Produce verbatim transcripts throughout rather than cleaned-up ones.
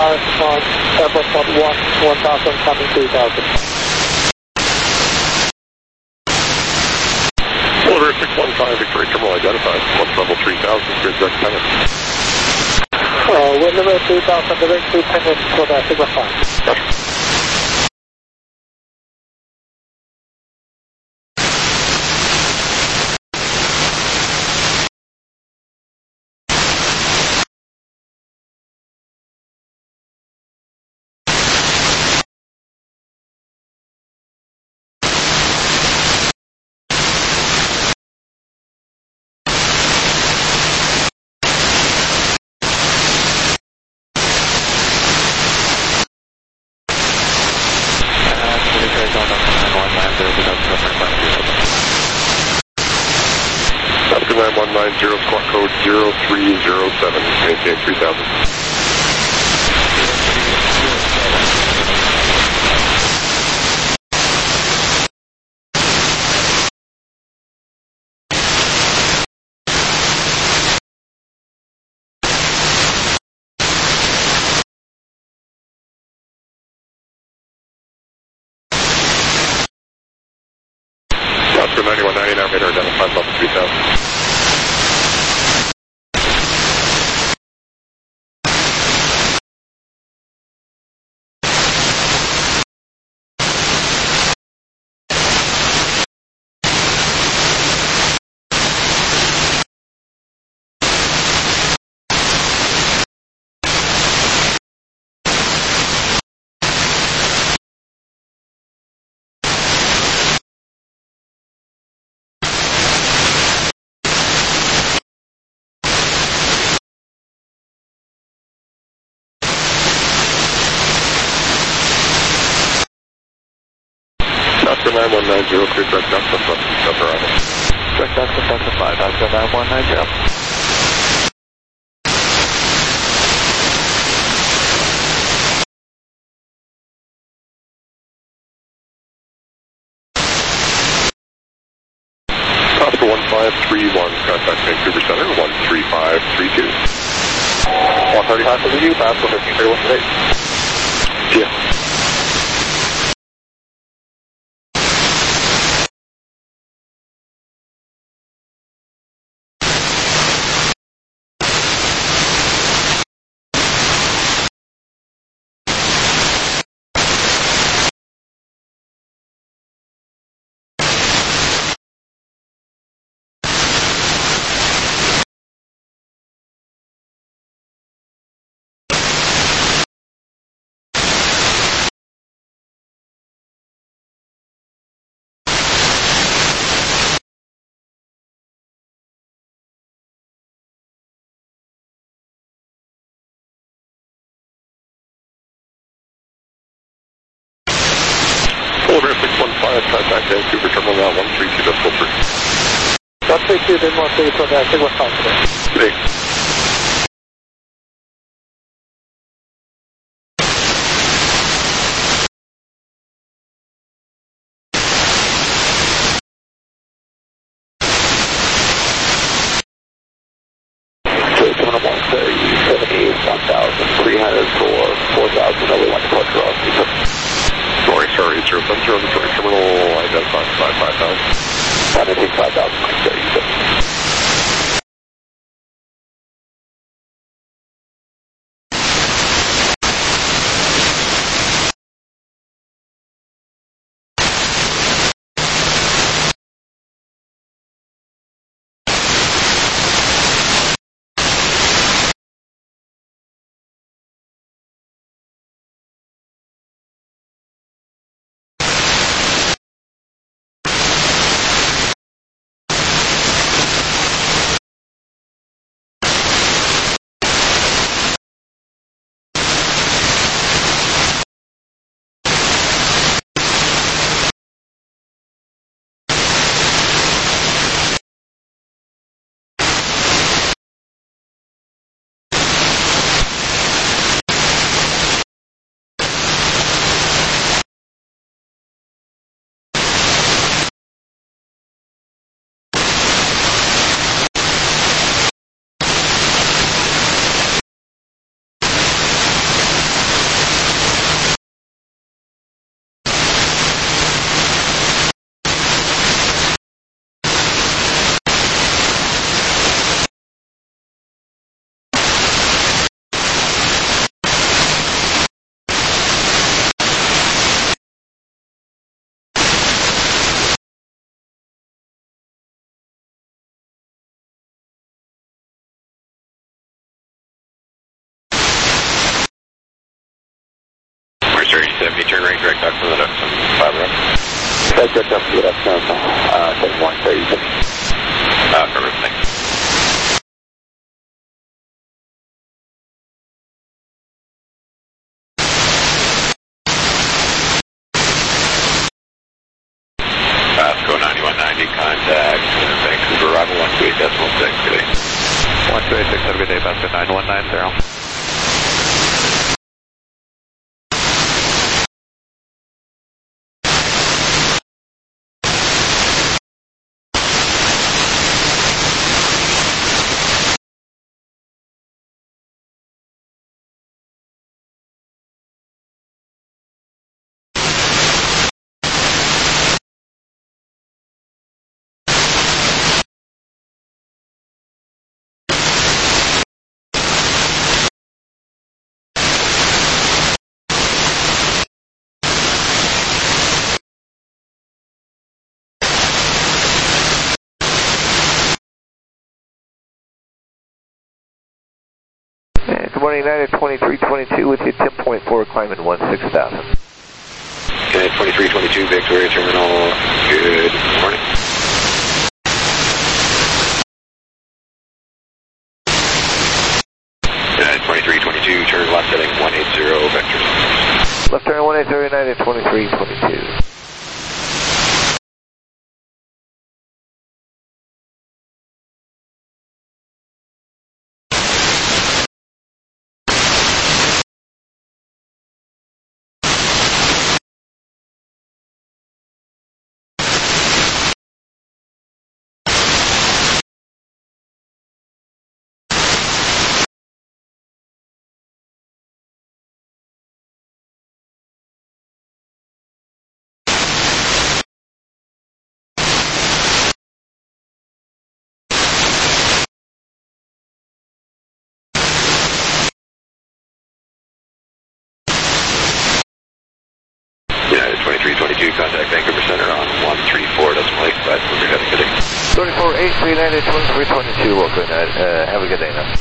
on Airbus one one, one thousand coming three thousand. Silver six one five, Victoria Terminal identified, one level three thousand, grid direct pennant. Uh, wind level three thousand, direct to pennant for the Sigma five. Gotcha. nine one nine zero, squawk code zero three zero seven, maintain three thousand. Oscar ninety-one ninety, now radar identified level three thousand. Oscar nine one nine zero, clear direct down from South Arrival. Direct down from Delta five, Oscar nine one nine zero. Oscar one five three one, contact Vancouver Center, one three five three two. one thirty-five for the U, pass one fifteen thirty-one today. See ya. Silver six one five, contact Vancouver Terminal now, one three two decimal three. one three two, then one three for the Sigma five today. Today. Terminal one thirty, seventy-eight, one thousand, three hundred for four thousand, only one departure off. Sorry, sorry, zero seven zero, Victoria Terminal identified, five five thousand. Identity five thousand, one thirty-seven. direct up to the next one, five rep. That's direct up to the next one, uh, seven one thirty-six. Uh, perfect, thanks. Pasco ninety-one ninety, contact, Vancouver, arrival one two eight decimal six, good day. one two eight six, have a good day, Pasco nine one nine zero. Good morning, United twenty-three twenty-two with you, ten point four, climbing one six thousand. Okay, twenty-three twenty-two, Victoria Terminal, good morning. United twenty-three twenty-two, turn left heading one eight zero, vector. Left turn one eight zero, United twenty-three twenty-two. United twenty-three twenty-two, contact Vancouver Center on one three four decimal eight, five, we're heading good day. thirty-four eight, United twenty-three twenty-two, welcome, United. Uh, have a good day now.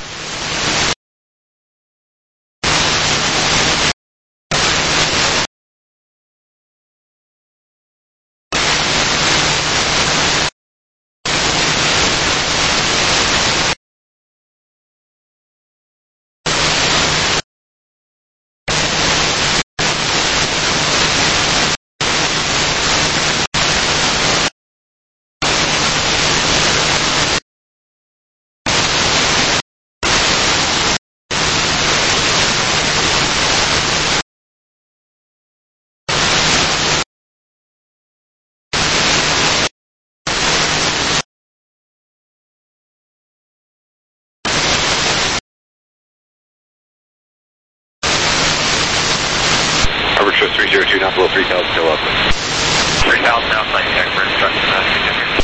Harvard Trust three zero two, not below three thousand, still up. three thousand now, flight check for instruction, uh, continue.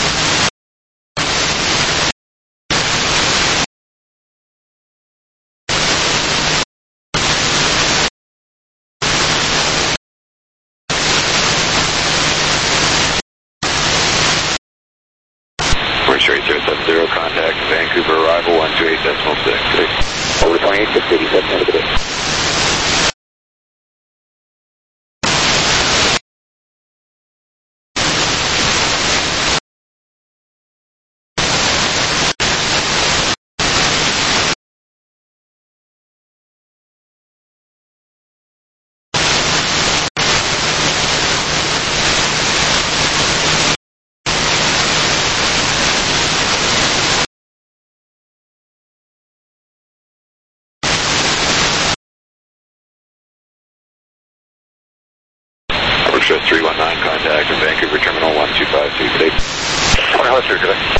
We're straight zero seven zero, contact Vancouver, arrival one two eight decimal six, good day. Over twenty-eight six eighty-seven, have a good day. Harvard Trust three one nine, contact Vancouver Terminal one two five two, good day. twenty Hollister, good day.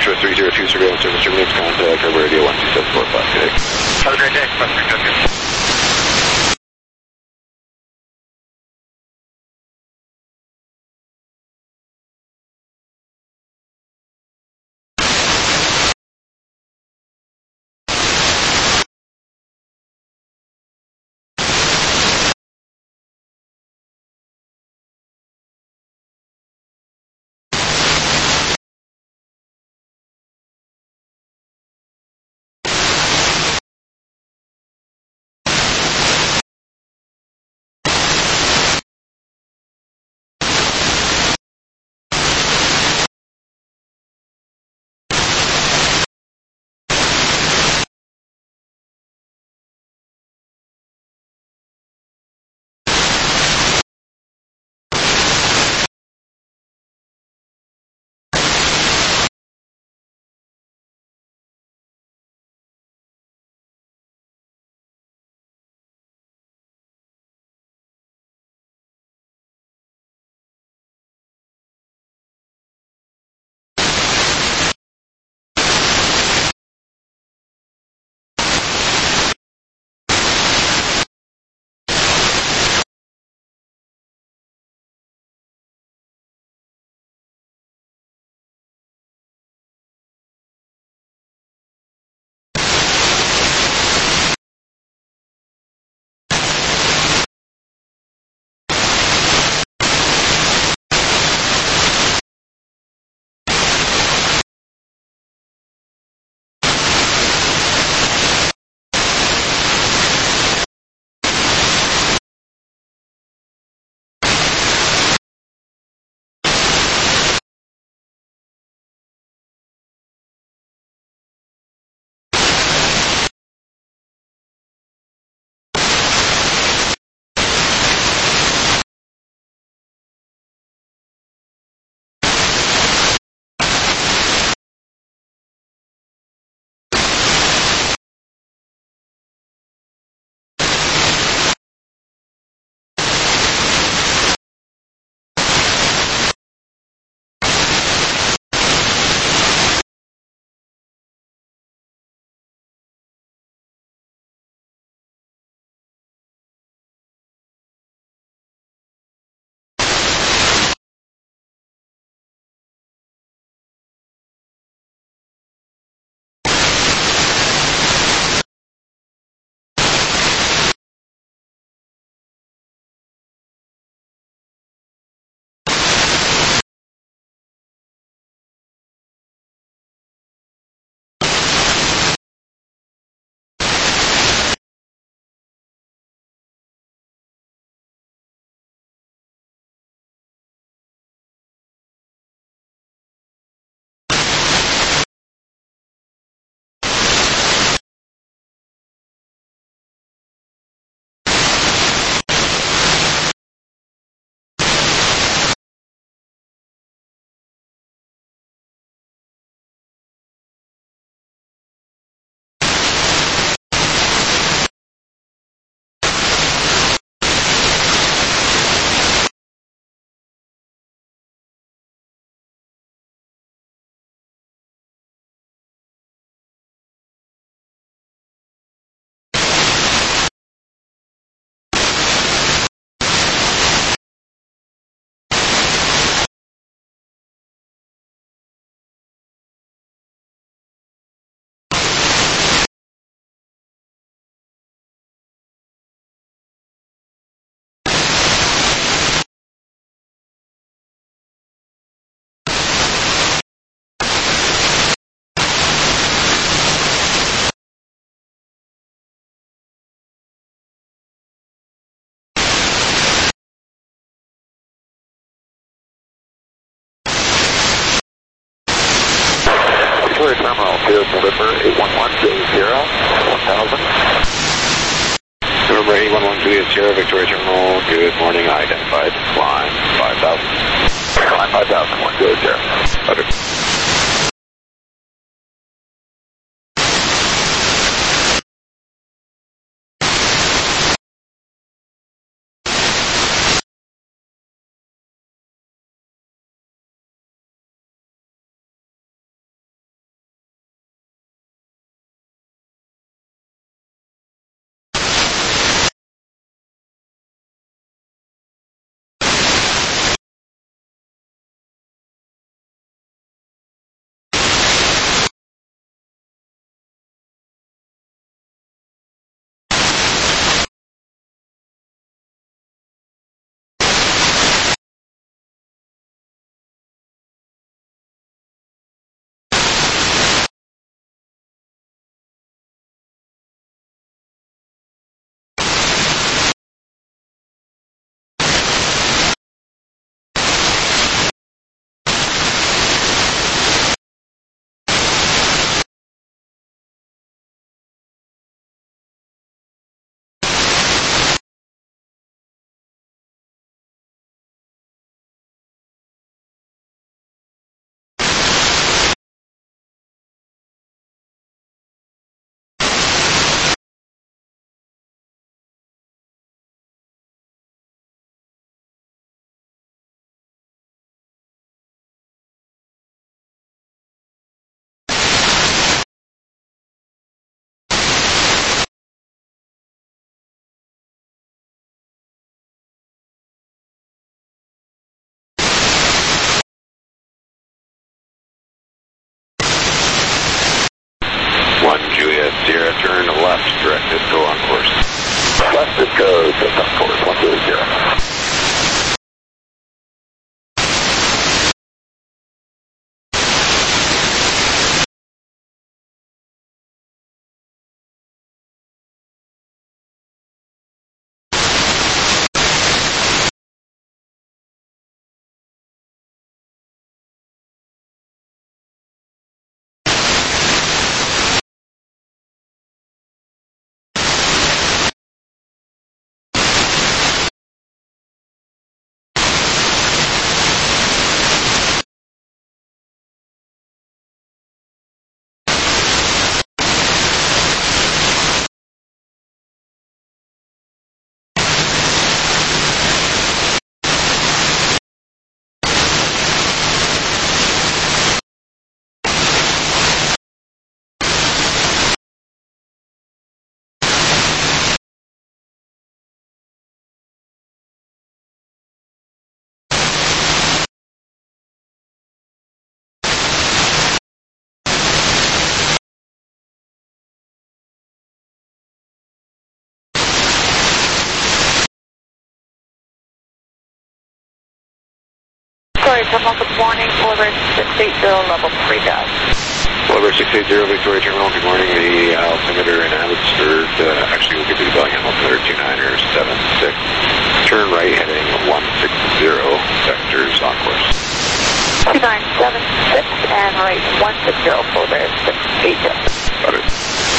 Victoria three zero two, surveillance service terminates, contact over radio one two seven four five. Good day. Have a great day. Western Tokyo. Victoria Terminal, Sierra November eight one one zero zero, one thousand. November eight one one Juliet Sierra, Victoria Terminal, good morning, identified, climb five thousand. Climb five thousand, one zero zero. Okay. Terminal, good morning. Polar six eight zero, level three dot. Polar six eight zero, Victoria Terminal, good morning. The altimeter in Abbotsford, uh, actually we'll give you the Bellingham altimeter, two niner seven six. Turn right heading one six zero, vectors on course. two nine seven six and right one six zero, Polar six eight zero. Got it.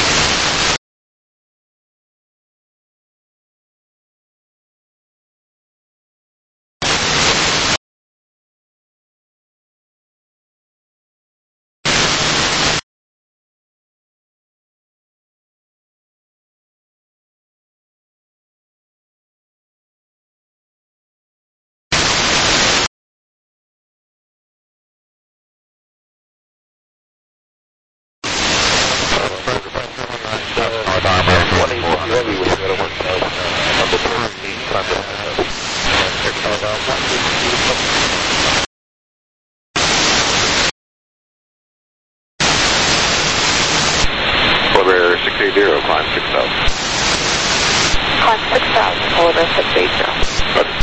Polar six eight zero, climb six thousand. Climb six thousand, Polar six eight zero. Got it.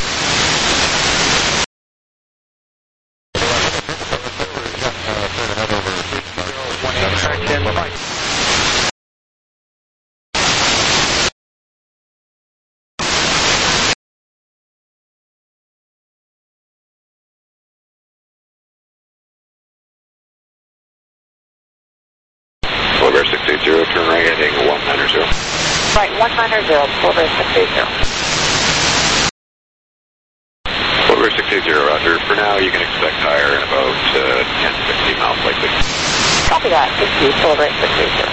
Polar six eight zero, turn right heading one niner zero. Right, one niner zero, Polar six eight zero. Polar six eight zero, roger. For now, you can expect higher in about uh, ten to fifteen miles likely. Copy that, thank you, Polar six eight zero.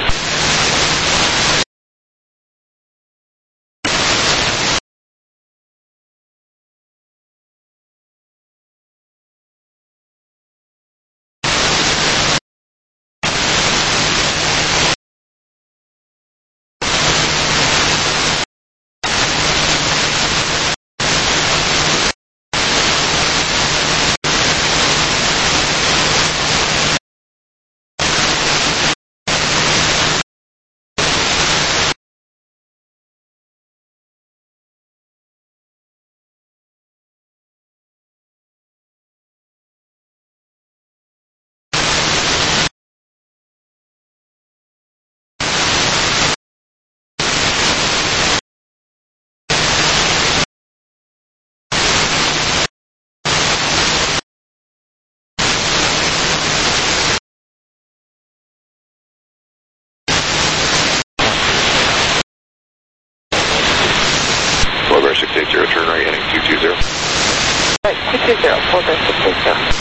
Polar six eight zero, turn right heading two two zero. Right, two two zero, Polar six eight zero.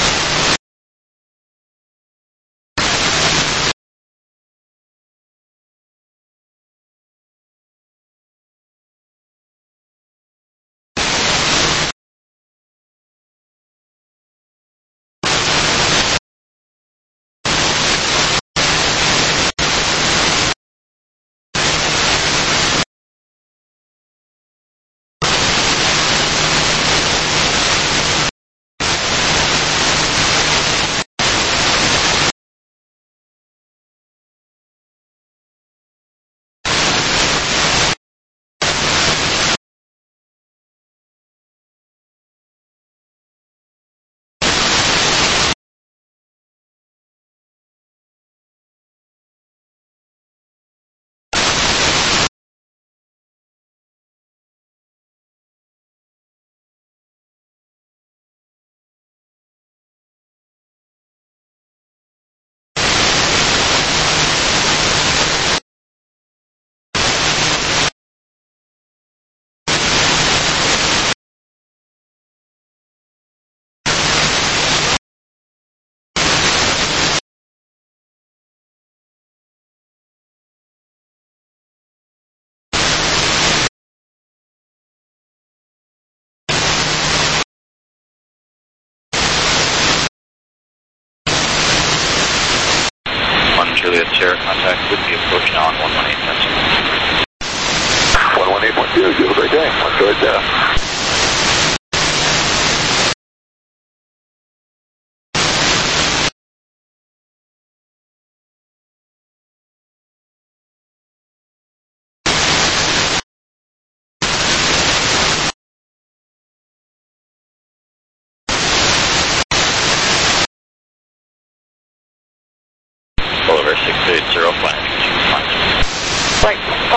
Juliet Sierra, contact would be approaching on one one eight point two. one one eight point two, you have a great day. Let's go ahead.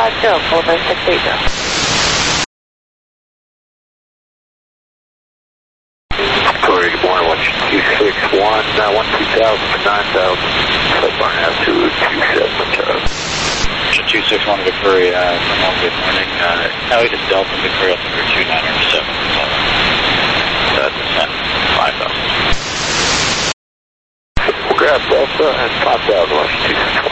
five zero, Polar Bear six eight zero. Victoria, good morning, one two six one, uh, one two thousand to nine thousand, Flightbar altitude two seven, Charlie. two six one Victoria, uh, good morning. Uh, Elliot is Delta, Victoria, altimeter two nine seven seven. Uh, descent five thousand. We'll grab Delta and five thousand, one two six one.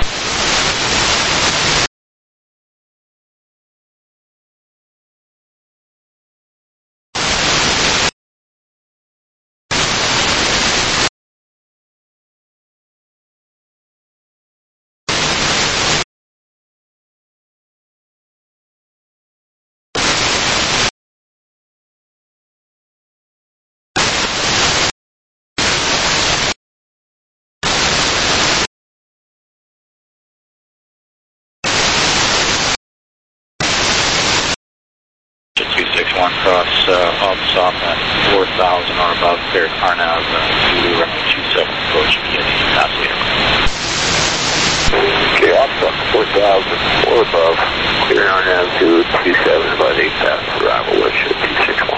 two six one cross uh, up, soft at four thousand or above, clear Carnav uh, to runway two seven, approach via the passenger aircraft. Okay, off four thousand, or above, clear on altitude two seven, about eight thousand, arrival wish at two six one.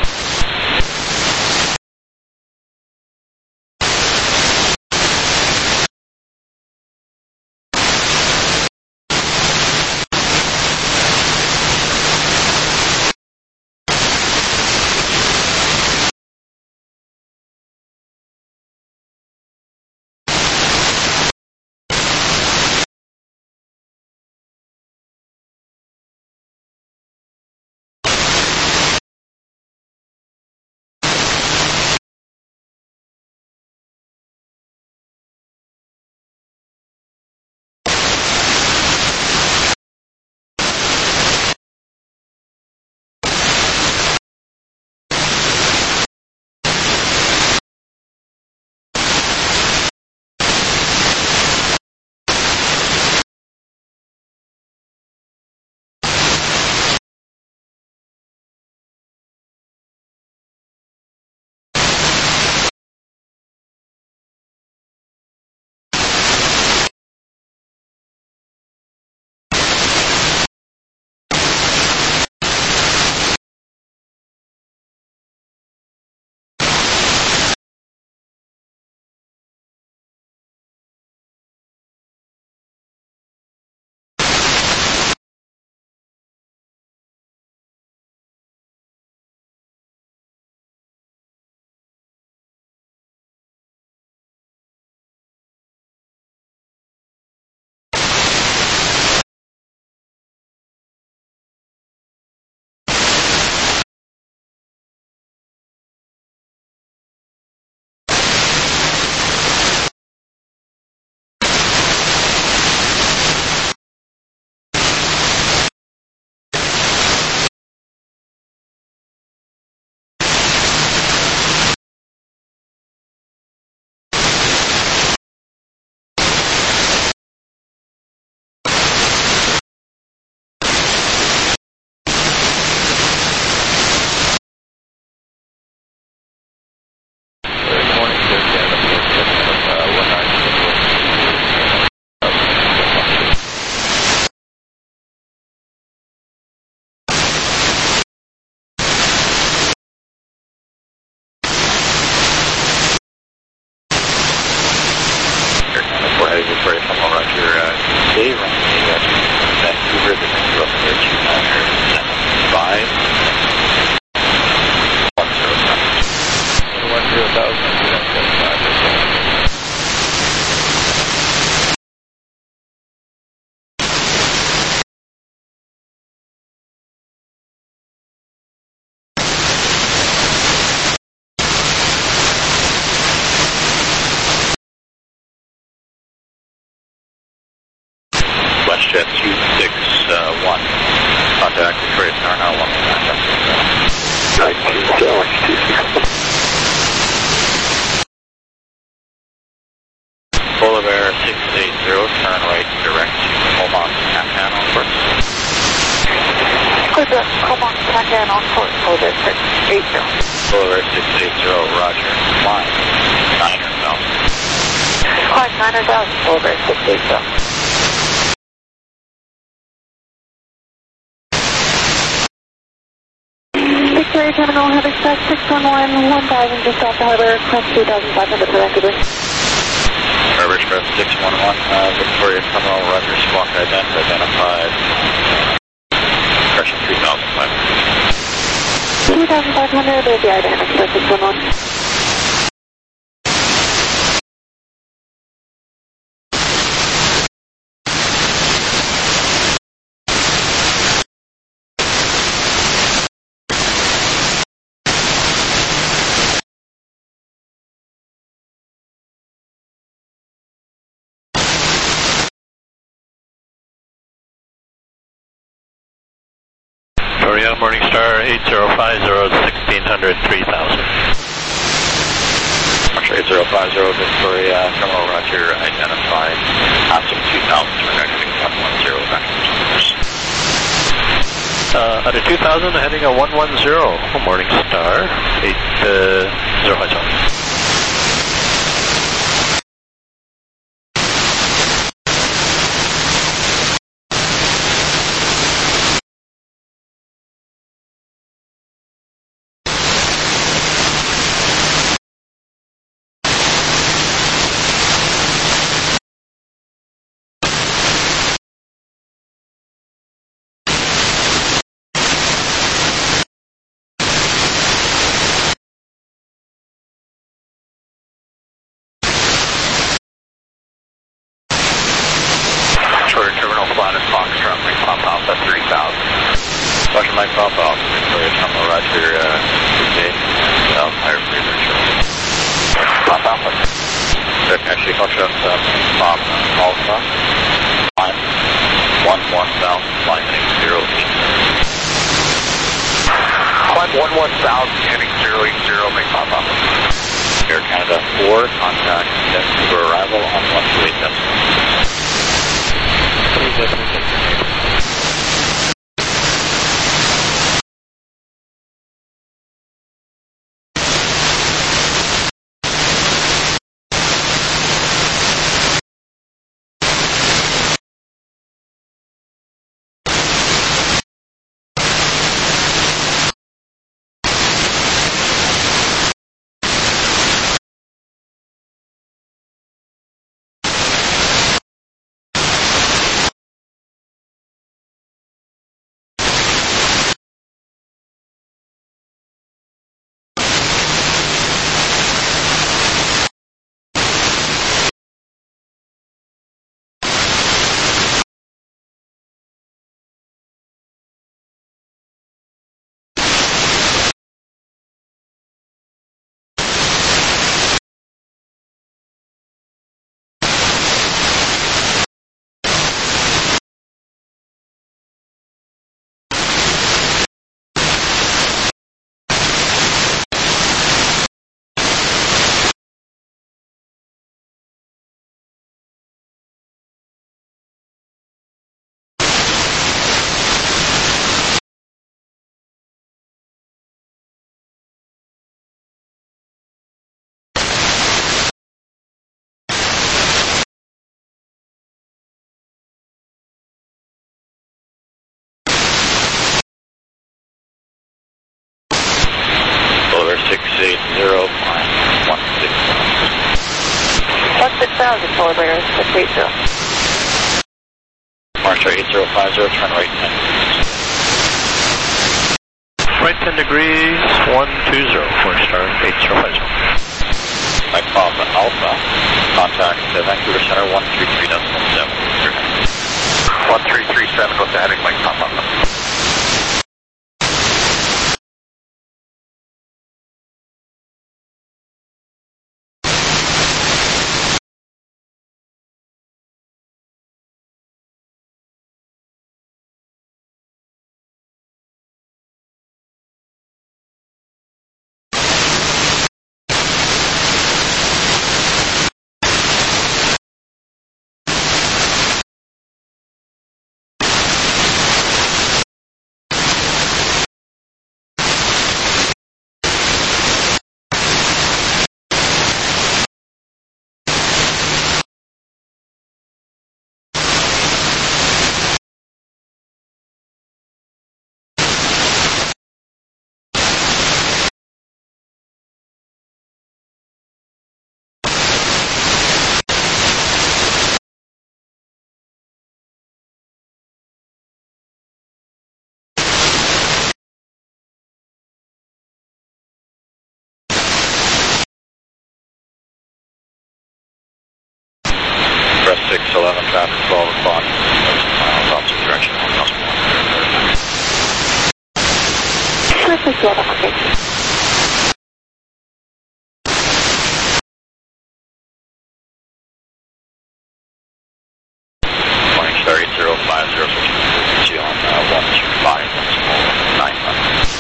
WestJet two six one. Contact Detroit Star now one nine nineteen, Challenge two six one. Polar Bear six eight zero, turn right direct to Oman, Cancan on course. Clear direct, Oman, Cancan on course, Polar Bear six eight zero. Polar Bear six eight zero, roger. Climb niner thousand. Climb niner thousand, Polar Bear six eight zero. Victoria Terminal, have express six one one, one thousand just off the harbor, request two thousand five hundred for Vancouver. Harbor Express six one one, uh, Victoria Terminal, Roger, squawk ident, identified, pressure three thousand five hundred. two thousand five hundred, there's the ident, Express six one one. Victoria, Morningstar eight zero five zero, sixteen hundred, three thousand. Roger, eight zero five zero, Victoria Terminal, Roger, identified, passing two thousand, turn right one one zero, Vancouver. Uh, out of two thousand, heading a one one zero, Morningstar eight zero five zero. Terminal flat at Foxtrot, Mike Pop Alpha three thousand. Roger, Mike Pop Alpha, Victoria Terminal, Roger, uh, okay, South Higher Freezer Terminal. Pop Alpha. Vic, actually, Foxtrot, uh, Pop Alpha, climb one one thousand, flying heading zero eight zero. Climb one one thousand, heading zero eight zero, Mike Pop Alpha. Air Canada four, contact Vancouver arrival on one two eight decimal. Please definitely. six eight zero, one six one six thousand, Polar Bear, six eight zero. Marshall eight zero five zero, turn right ten degrees. Right ten degrees, one two zero, Morningstar eight zero five zero. Mike Papa Alpha, contact uh, Vancouver Center one three three decimal seven. one three three seven with the heading Mike Papa. six eleven, traffic twelve o'clock, miles opposite direction, one miles per hour. six eleven, okay. Morning Star eight zero five zero, switching on uh, one two five, nine five.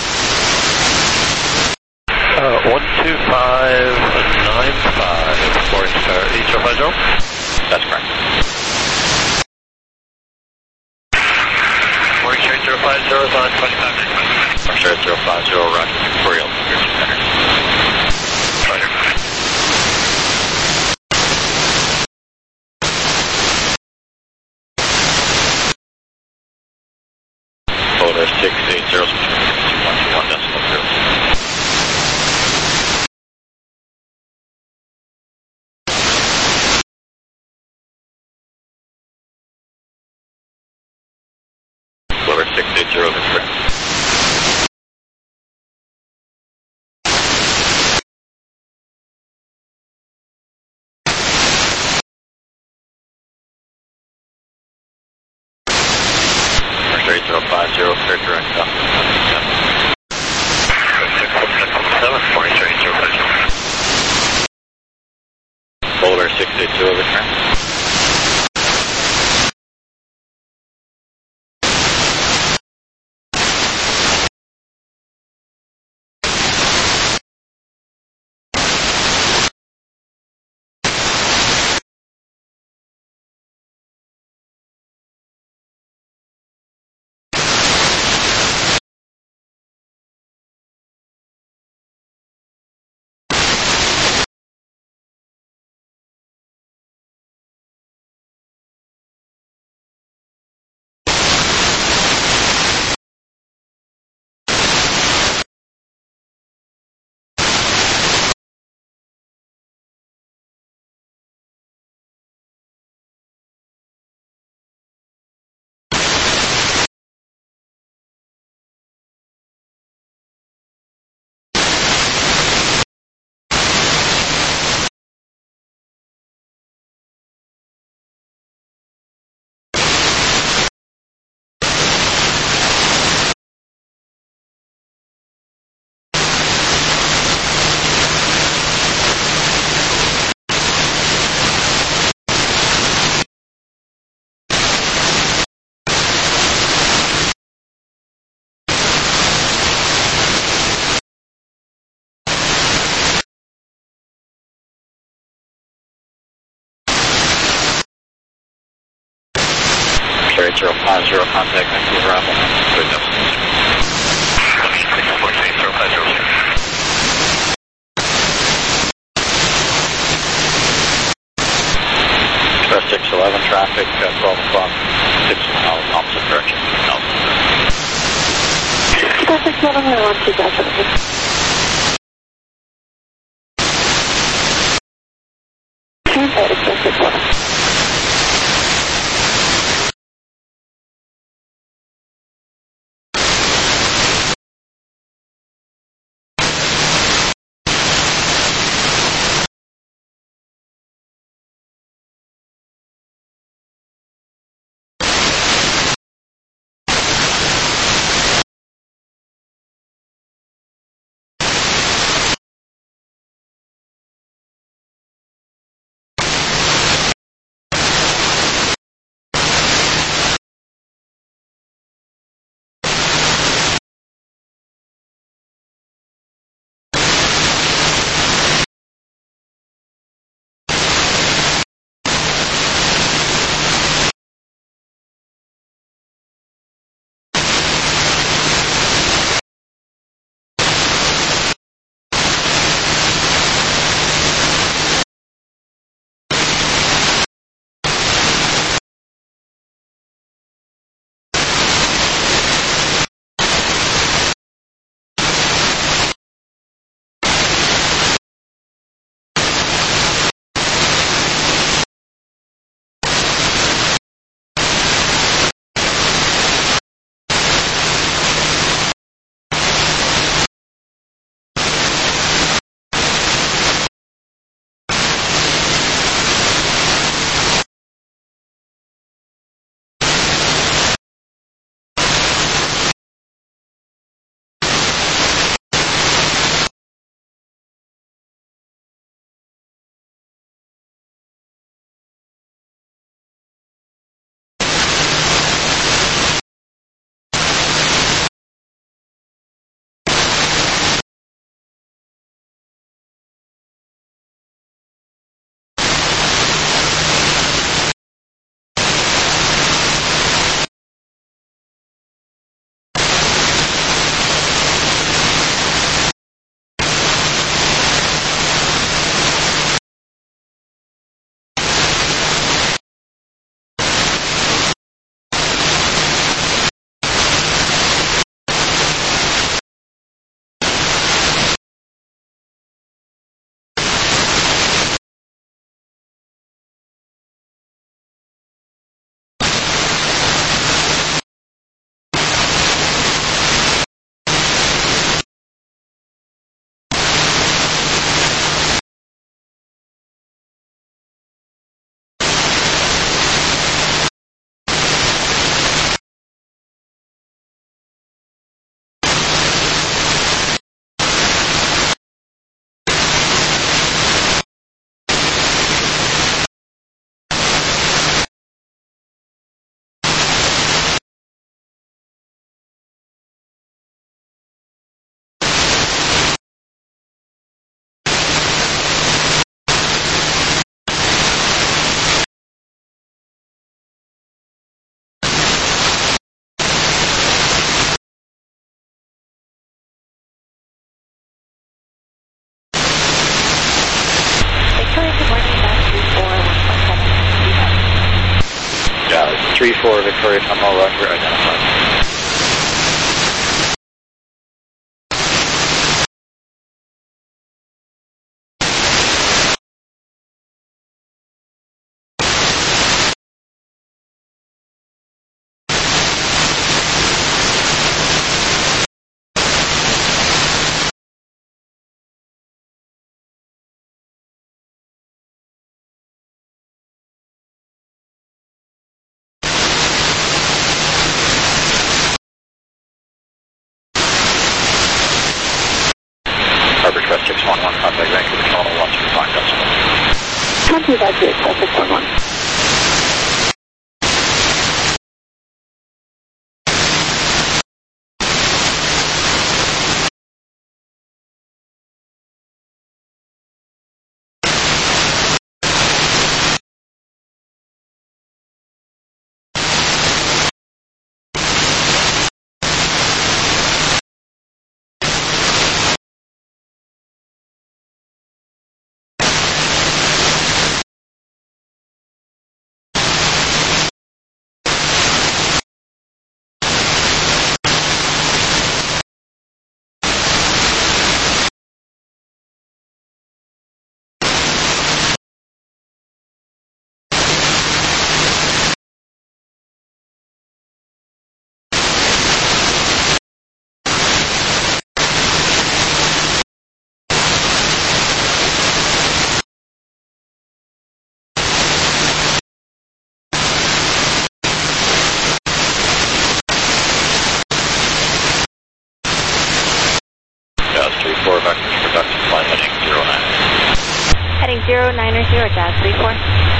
Uh, one two five nine five, Morning Star eight zero five zero? That's correct. Morning Star eight zero five zero is on twenty-five. Morning Star eight zero five zero, Roger, Victoria, Altitude Center. Roger. Photo six eight zero, two one two one decimal zero. six eight zero, that's correct. Marshall eight zero five zero, clear direct up. six seven, Morning Star eight zero five zero. Boulder six eight zero, return. eight zero five zero, contact Vancouver Apple. Good destination. six four eight zero five zero. Star six eleven, traffic, uh, twelve o'clock, six miles, opposite direction, altitude. Star six eleven, one two five zero. Translated, Star six eleven. three four Victoria Terminal, Roger, identified. Harbor Express six one one, contact Vancouver Terminal one two five decimal. Country Budget Express six one one. four, vector production flight heading zero nine. Heading zero nine or zero, Jazz three four.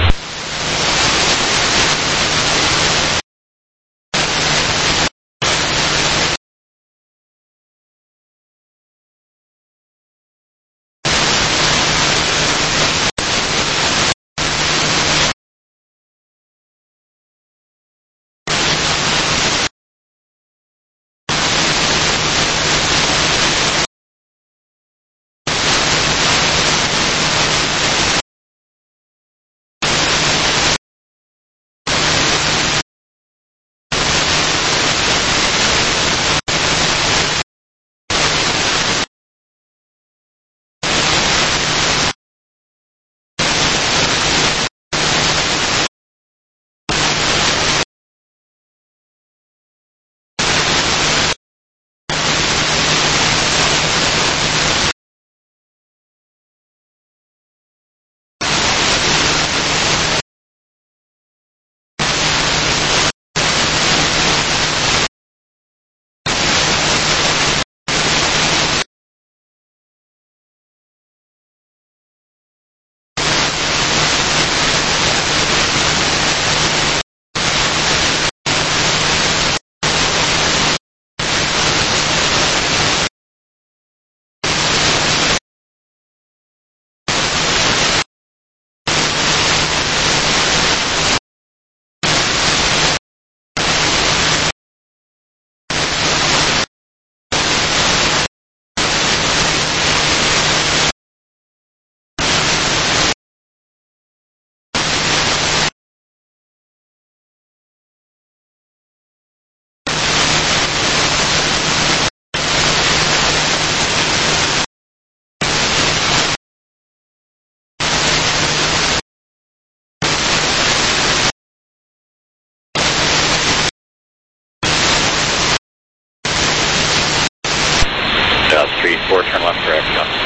Jazz three four, turn left correct,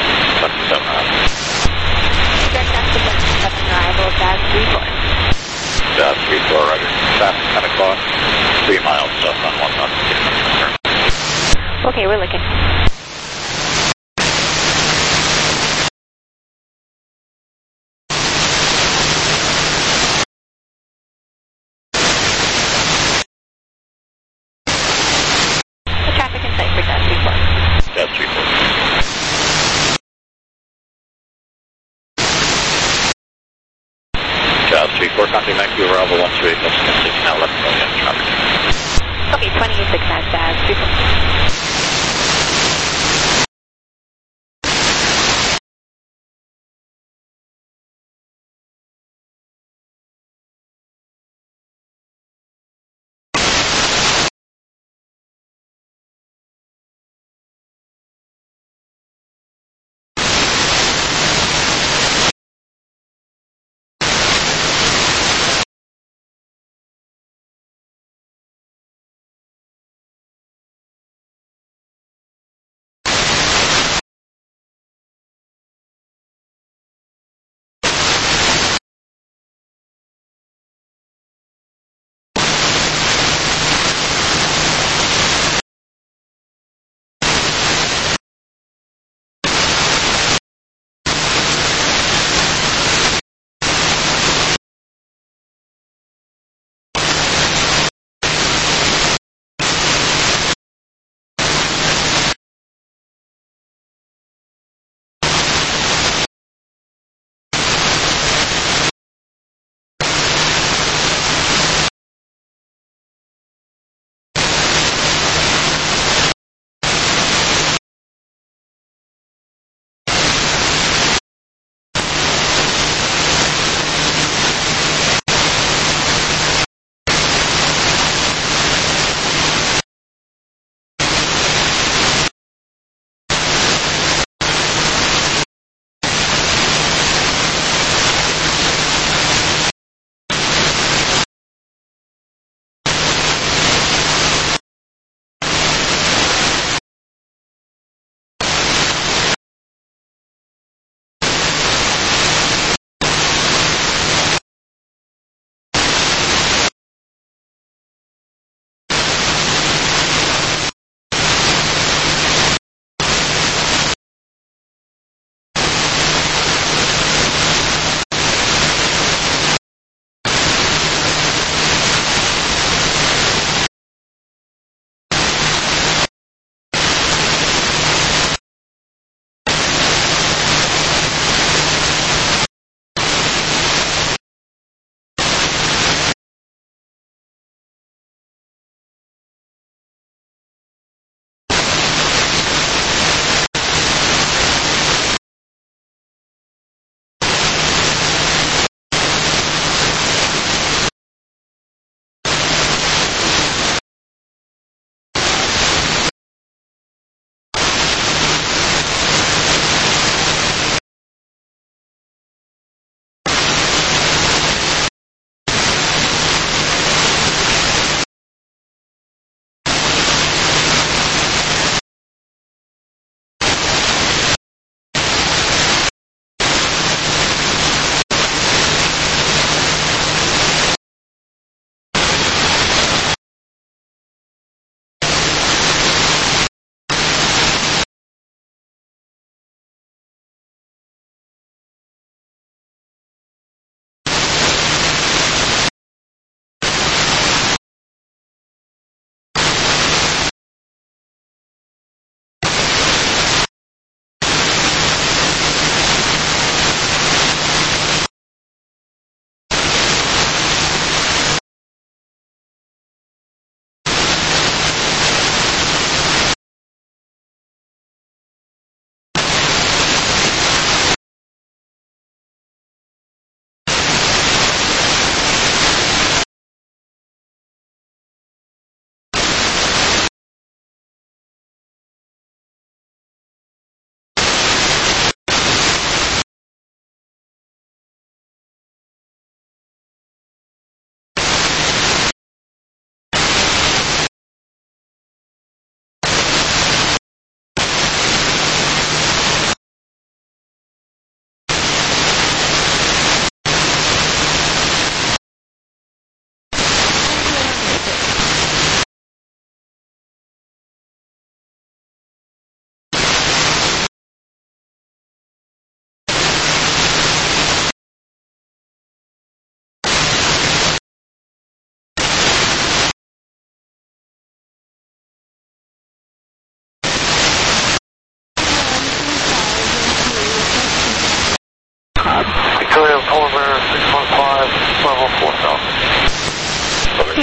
seven arrival. Direct after seven arrival, Jazz three four. Jazz three four, roger. Fast ten o'clock, three miles south on one knots. Okay, we're looking. The traffic in sight for Jazz three four. Jazz three four. Jazz three four, contact Vancouver, Alpha one two eight, six now left million traffic. Okay, twenty-eight six nine, Jazz three four.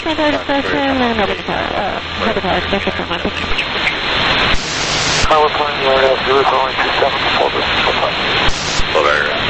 Transport expression and over the tower, uh, head the tower, special from my picture. Tower plane, right out, zero, calling two seven, full distance, full time. Full air.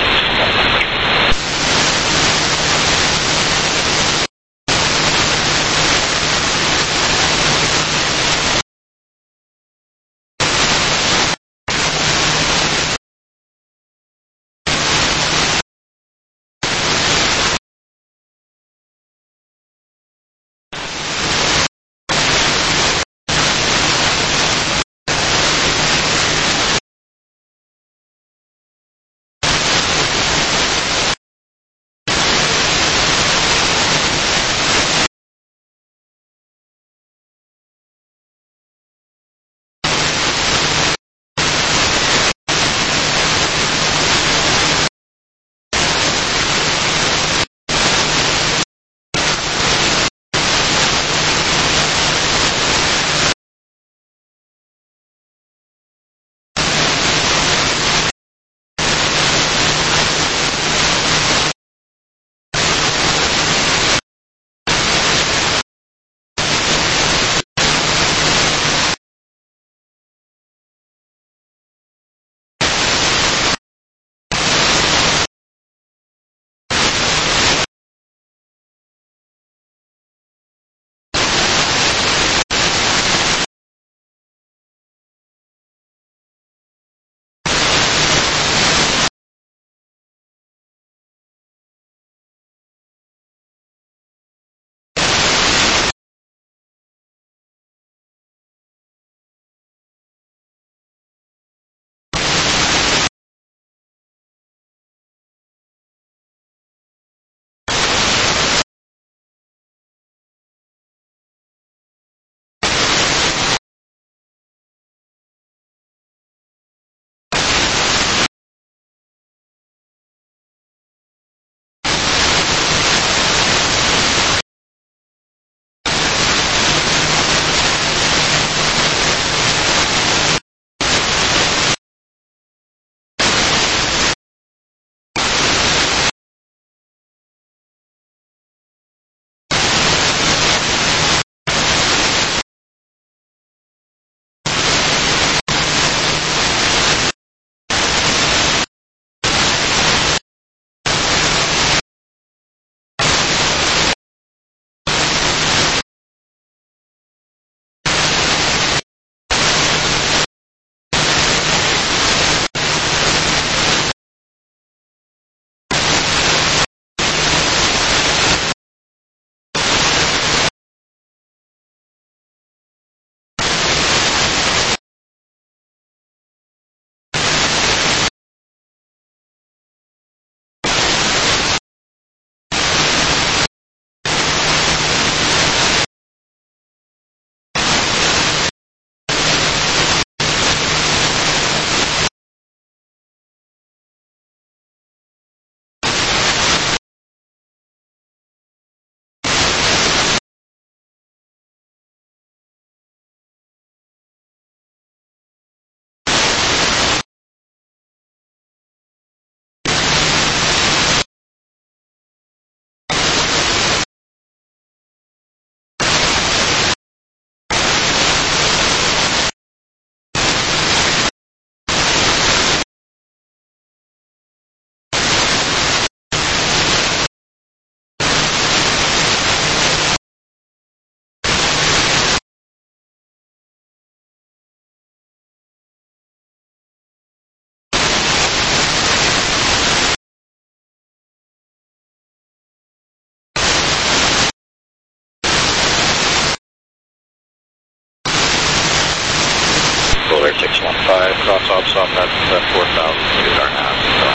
six one five, cross ops on that, that four thousand, is our nav,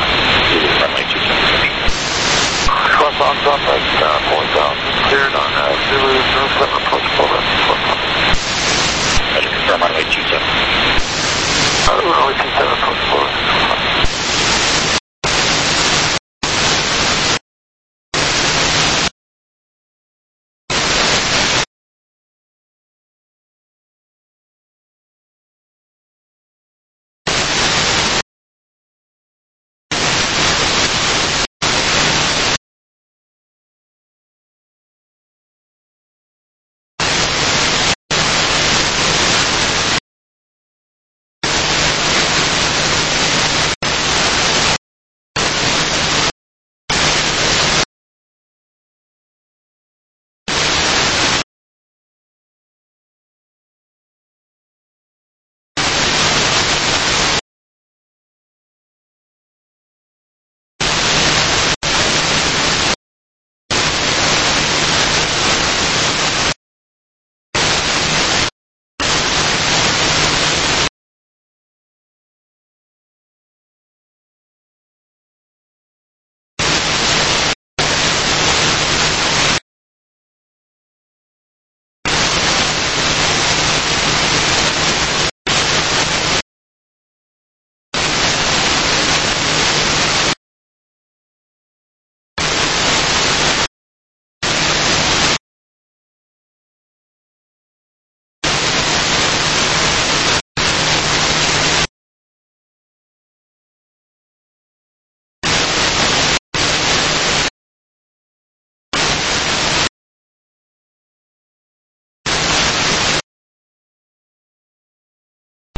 uh, runway two seven. Cross ops on that uh, four thousand, cleared on uh, zero zero seven, approach full distance, full time. Roger, confirm runway two seven. Uh, runway two seven, approach full distance, full time.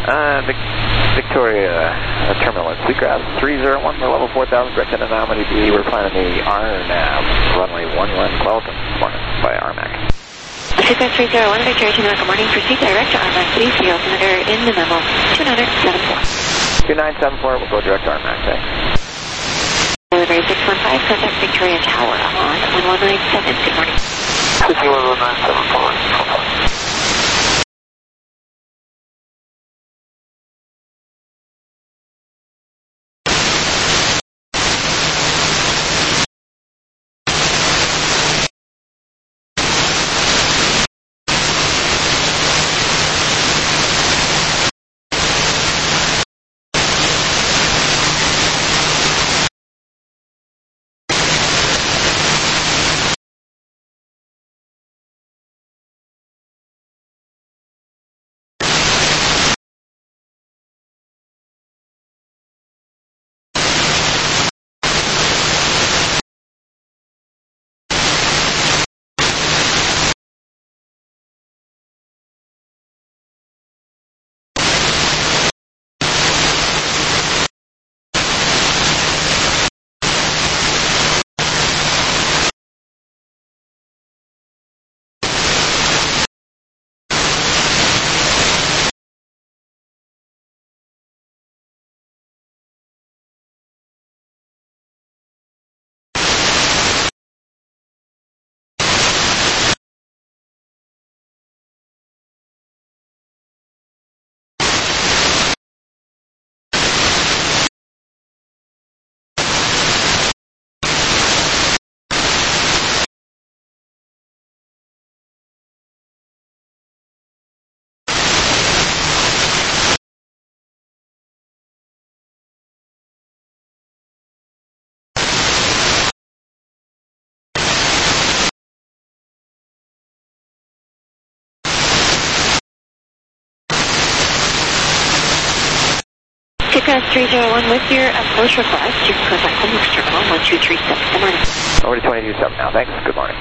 Uh, Vic Victoria uh, Terminal at Seacraft three zero one, we're level four thousand, direct into Anomaly B. We're planning the R NAV, runway one one, welcome, morning, by R M A C. Seacraft three zero one, Victoria Terminal, good morning, proceed direct to R M A C, please, the altimeter in the memo, two nine seven four. two nine seven four, we'll go direct to R M A C, thanks. Delivery six one five, contact Victoria Tower on one one nine seven, good morning. one one nine seven four. Seacraft three zero one, with your approach request, you can contact Homeworks Terminal one two three seven, good morning. Over to twenty-two seven now, thanks, good morning.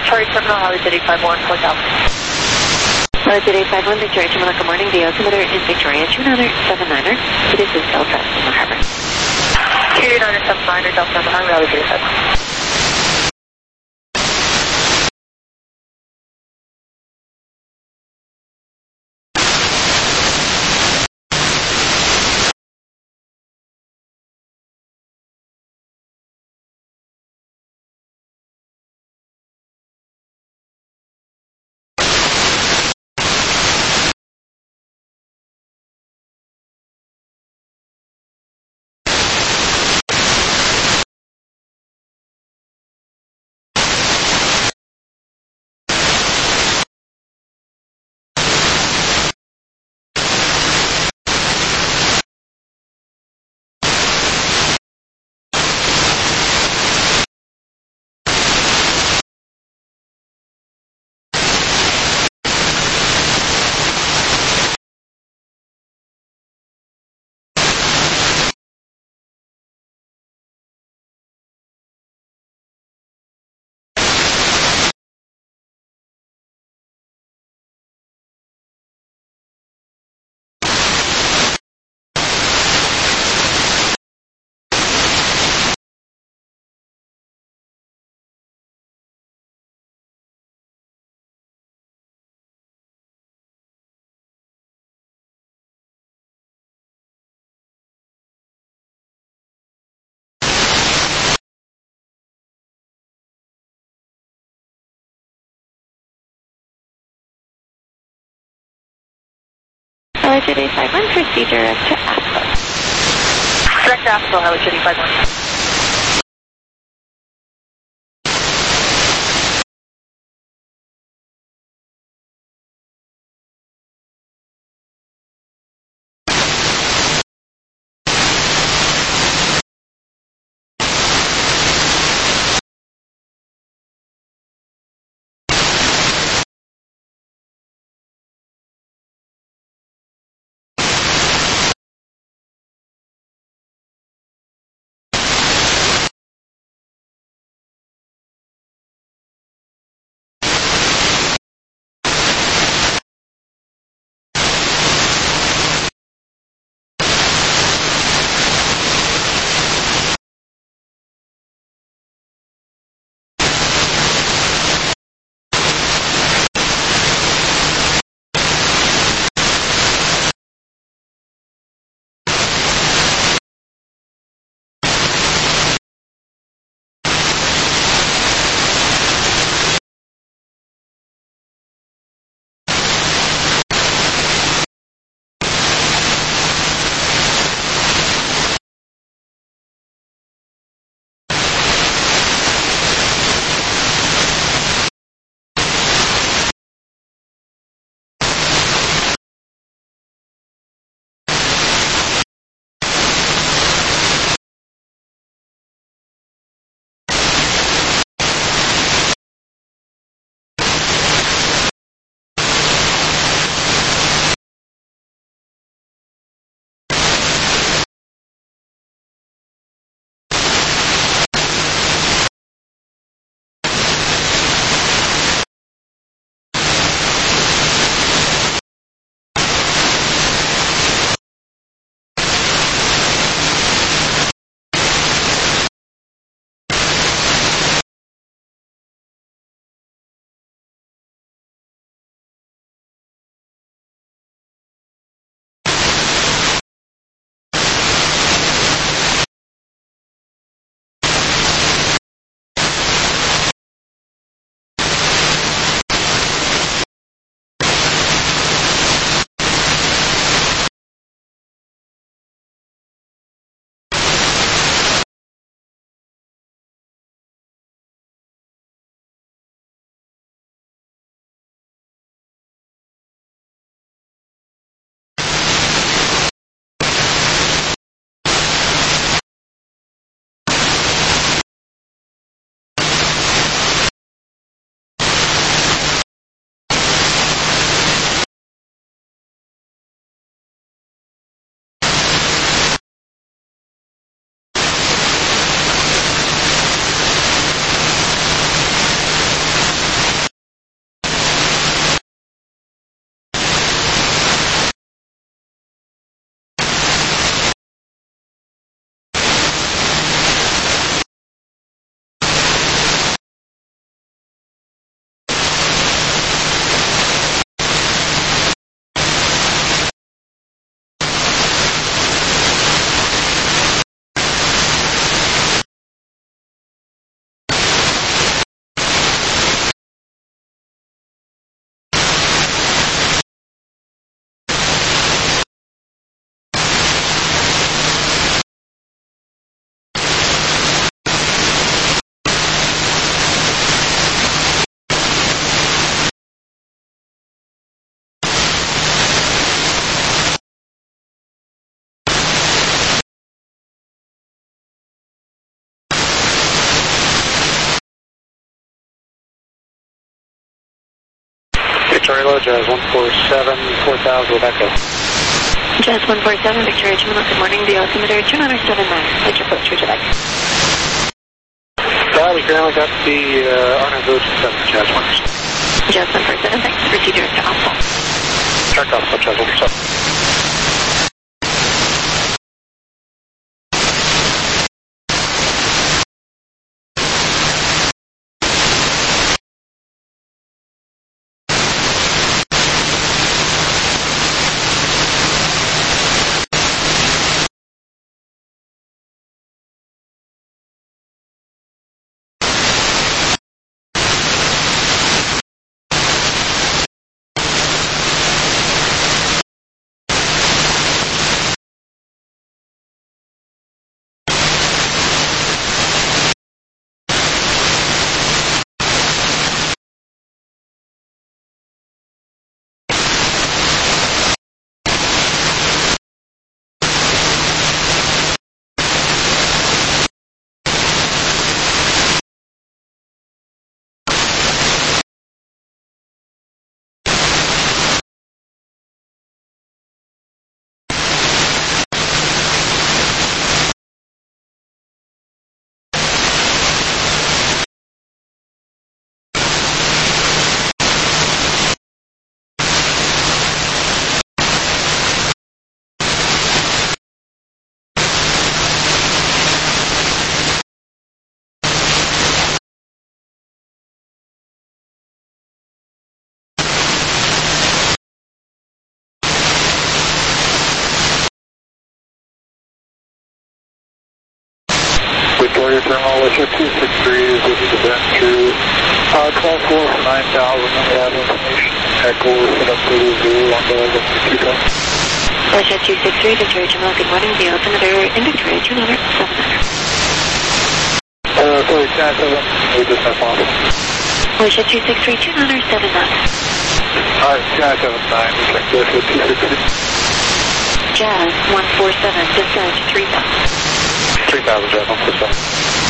Victoria Terminal, Altitude eight five one, four thousand. Altitude eight five one, Victoria Terminal, good morning. The altimeter in Victoria, two nine seven niner. This is Delta Summer Harbor. two nine seven niner, Delta Summer Harbor, Altitude eight five one. Altitude eight five one, proceed direct to Asheville. Direct to Asheville, Altitude eight five one. Victoria Low, Jazz one four seven, four thousand with Echo. Jazz one four seven, Victoria Juno, good morning, the altimeter two nine seven nine. What's your approach, would you like? Uh, we currently got the uh, Arnold Village seven, Jazz one four seven. Jazz one four seven, thanks. Proceed direct to Alpha. Direct Alpha, Jazz one four seven. Victoria Terminal, Wisher two six three is looking to bend through uh, twelve four for nine thousand, and we have information. Echo, we're set up to zero on the level two thousand. Wisher two six three, Victoria Juno, good morning, the altimeter in Victoria two nine seven nine. Uh, sorry, ten seven, we just have off. Wisher two six three, two nine seven nine. Alright, ten seven nine, we check this with two six three. Jazz one four seven, descend three thousand. three thousand, Jazz one four seven.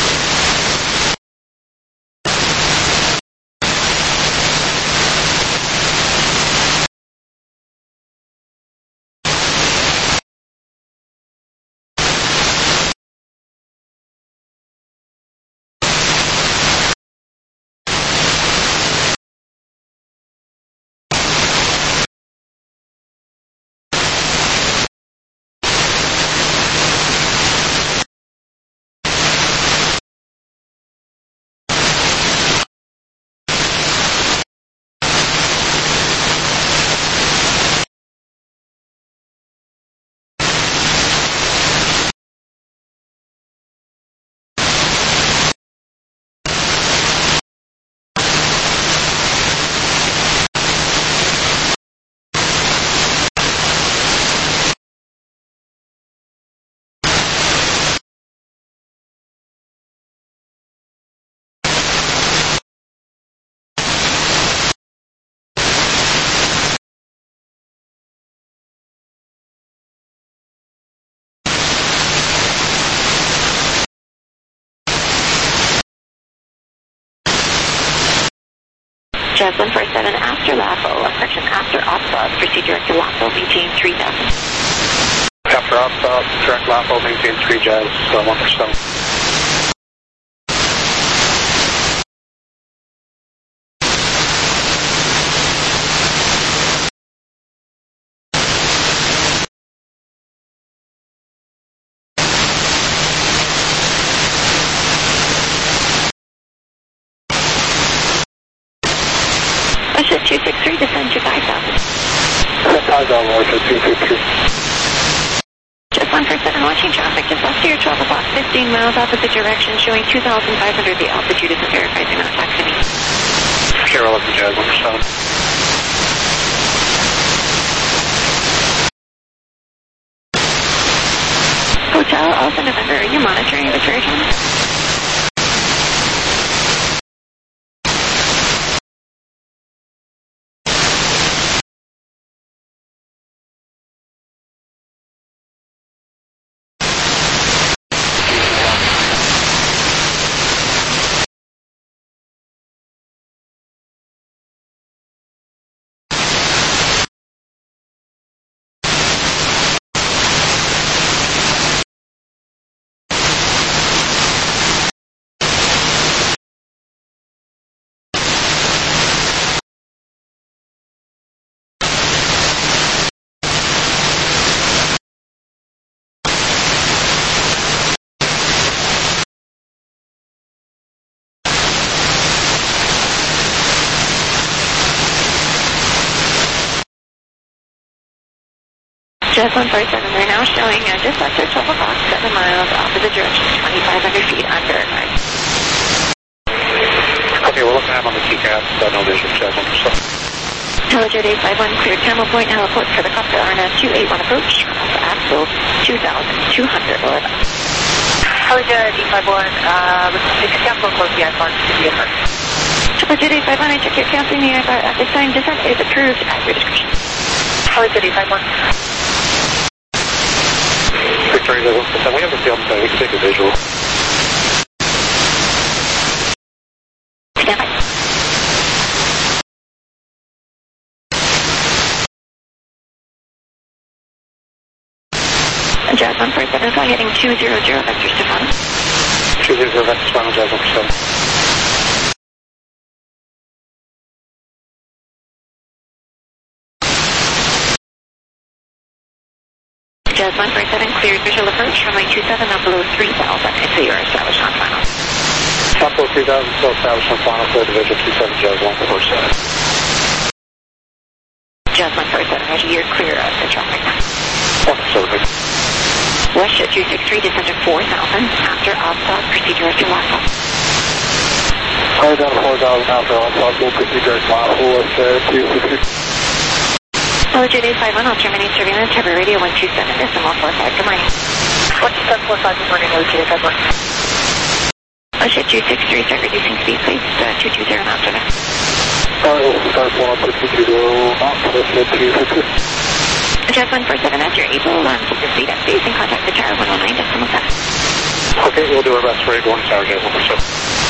Jazz one four seven, after LAFO, section after OPSA, proceed direct to LAFO, maintain three thousand. After OPSA, direct LAFO, maintain three, Jazz uh, one four seven. Wisher two six three, descend to five thousand. five thousand, Wisher two six three. Just one four seven, watching traffic just left here, twelve o'clock, fifteen miles opposite direction, showing two thousand five hundred. The altitude isn't verified, they're not taxiing. Carol up to Jazz one four seven. Hotel, Alpha November, are you monitoring the version? Jazz one four seven, they're now showing uh, just after twelve o'clock, seven miles opposite direction, twenty-five hundred feet unverified. Okay, we're looking at him on the T CAT, uh, no vision, Jazz one four seven. Helijet eight five one, cleared Camel Point, heliport for the copter R N A V two eight one approach, axle two thousand two hundred, over. Helijet eight five one, uh, six Capital close the icon to be affirmed. Helijet eight five one, I check your counting here, but at this time, descent is approved at your discretion. Helijet eight five one. Victory, Jazz one four seven, we have the field inside, we can take a visual. Stand by. Jazz one four seven, call heading two zero zero, vector Stefano. two zero zero, vector Stefano, Jazz one four seven. Jazz one four seven, cleared visual approach, runway two seven, up below three thousand, so you are established on final. Top below three thousand, still established on final, clear to visual two seven, Jazz one four seven. Jazz one four seven, roger, you're clear of the traffic. one four seven. Westjet two six three, descend to four thousand, after off-stop, proceed direct to Lhasa. Car down to four thousand after on-stop, we'll proceed direct to Lhasa, Westjet two six three. Helijet eight five one, I'll terminate surveillance, Heavy Radio one two seven, decimal four five, good morning. one two seven four five, good morning, Helijet eight five one. Westjet two six three, start reducing speed, please, uh, two two zero knots, over. Alright, we'll start pulling up to two two zero knots, Westjet two six three. Jazz one four seven, as you're able, um, keep the speed up, please, and contact the tower one oh nine, decimal seven. Okay, we'll do our best for you, going to tower, Jazz one four seven.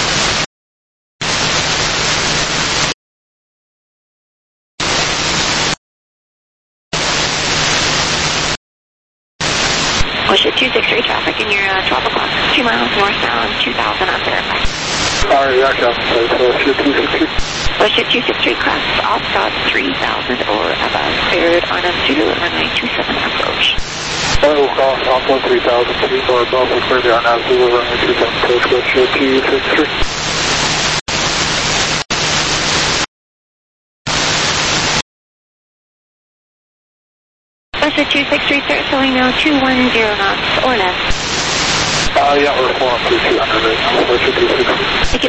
Westjet two six three, traffic in your uh, twelve o'clock, two miles northbound, two thousand unverified. Alright, yeah, Captain, so Westjet two six three. Westjet two six three, class off-stop three thousand or above, cleared on a Zulu runway two seven approach. Alright, we'll call off one three thousand feet or above, we'll clear the R N A V Zulu runway two seven approach, Westjet two six three. Westjet two six three, start slowing now, two one zero knots or less. Uh, yeah, we're pulling up to two hundred right now, Westjet two six three. Thank you.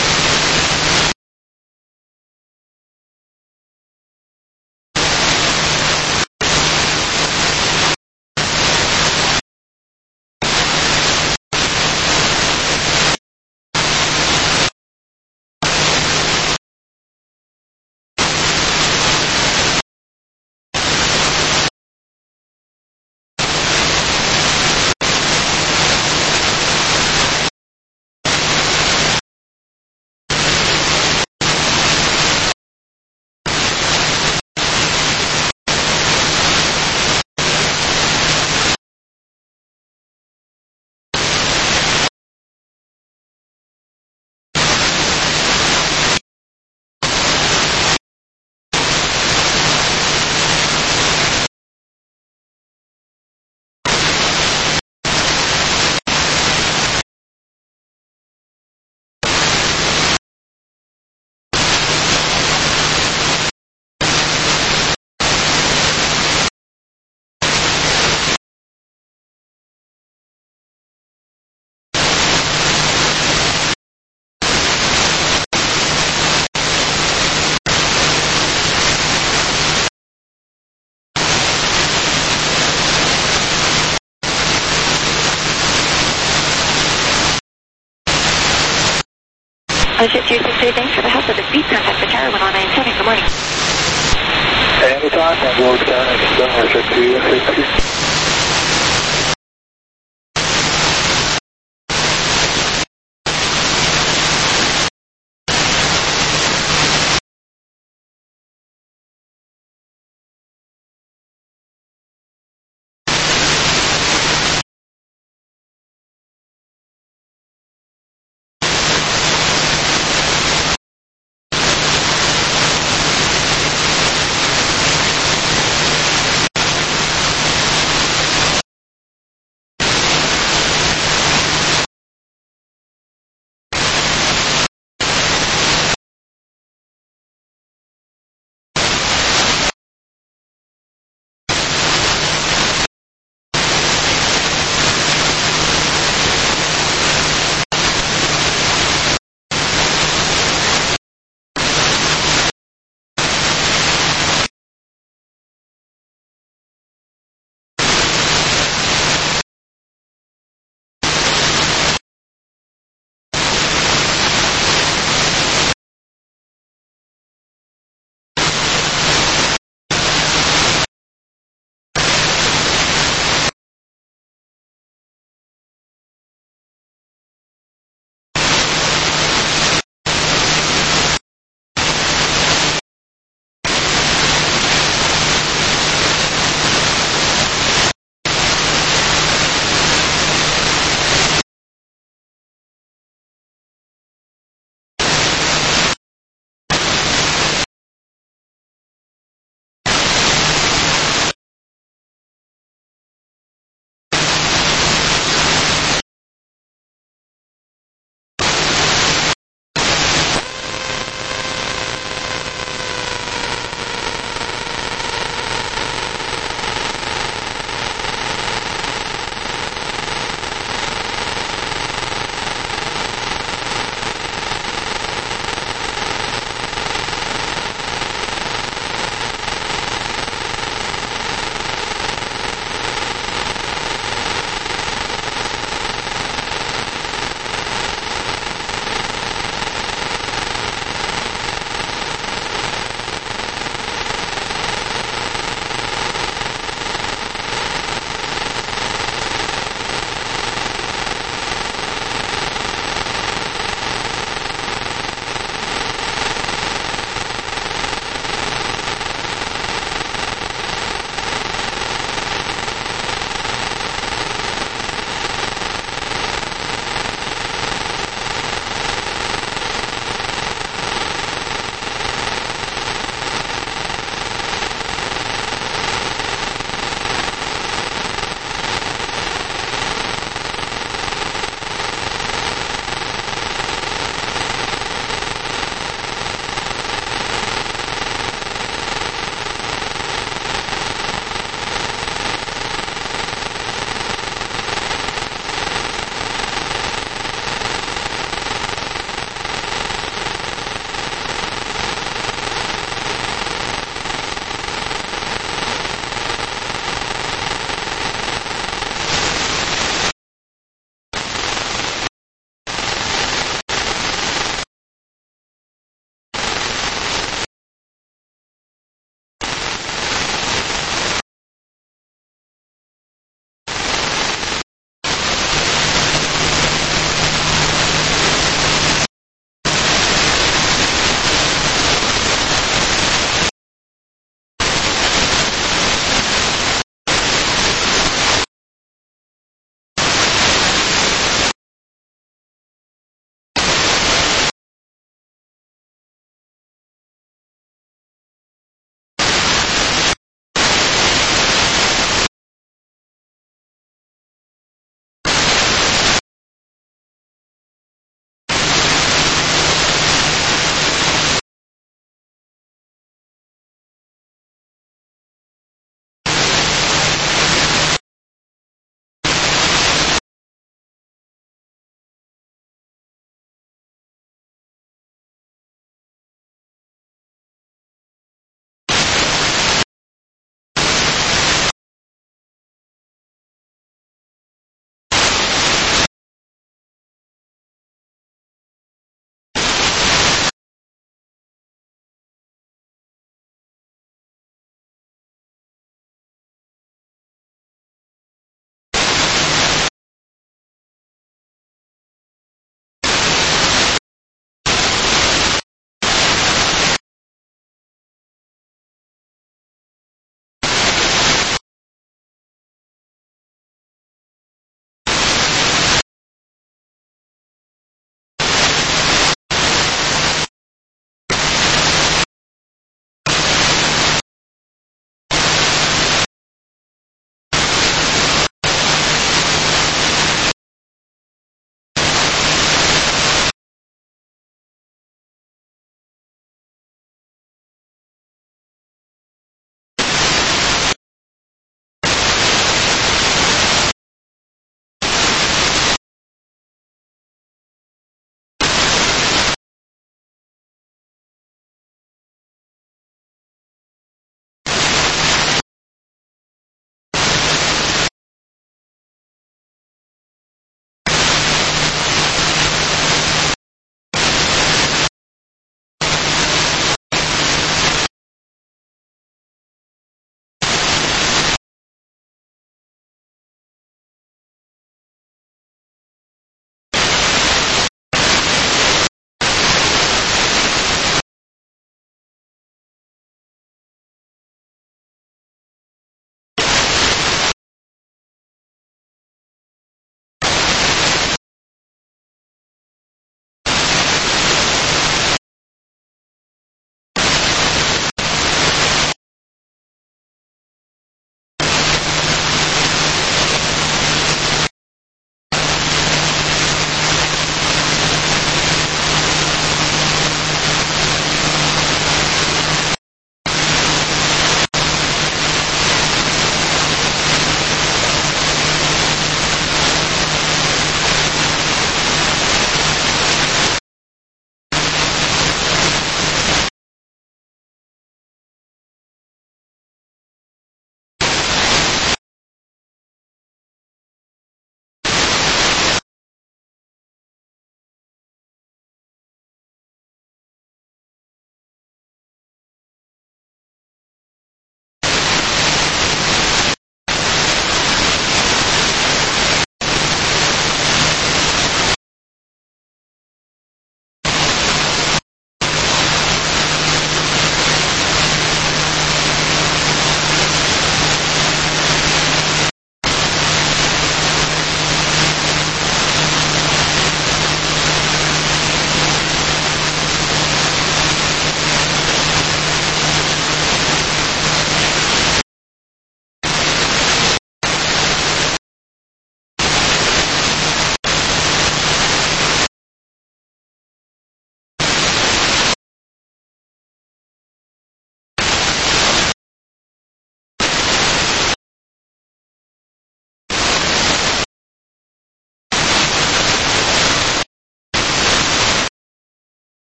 Westjet two six three, thanks for the help with the speed, contact the tower one oh nine seven, good morning. Anytime, and we'll return and extend Westjet two six three.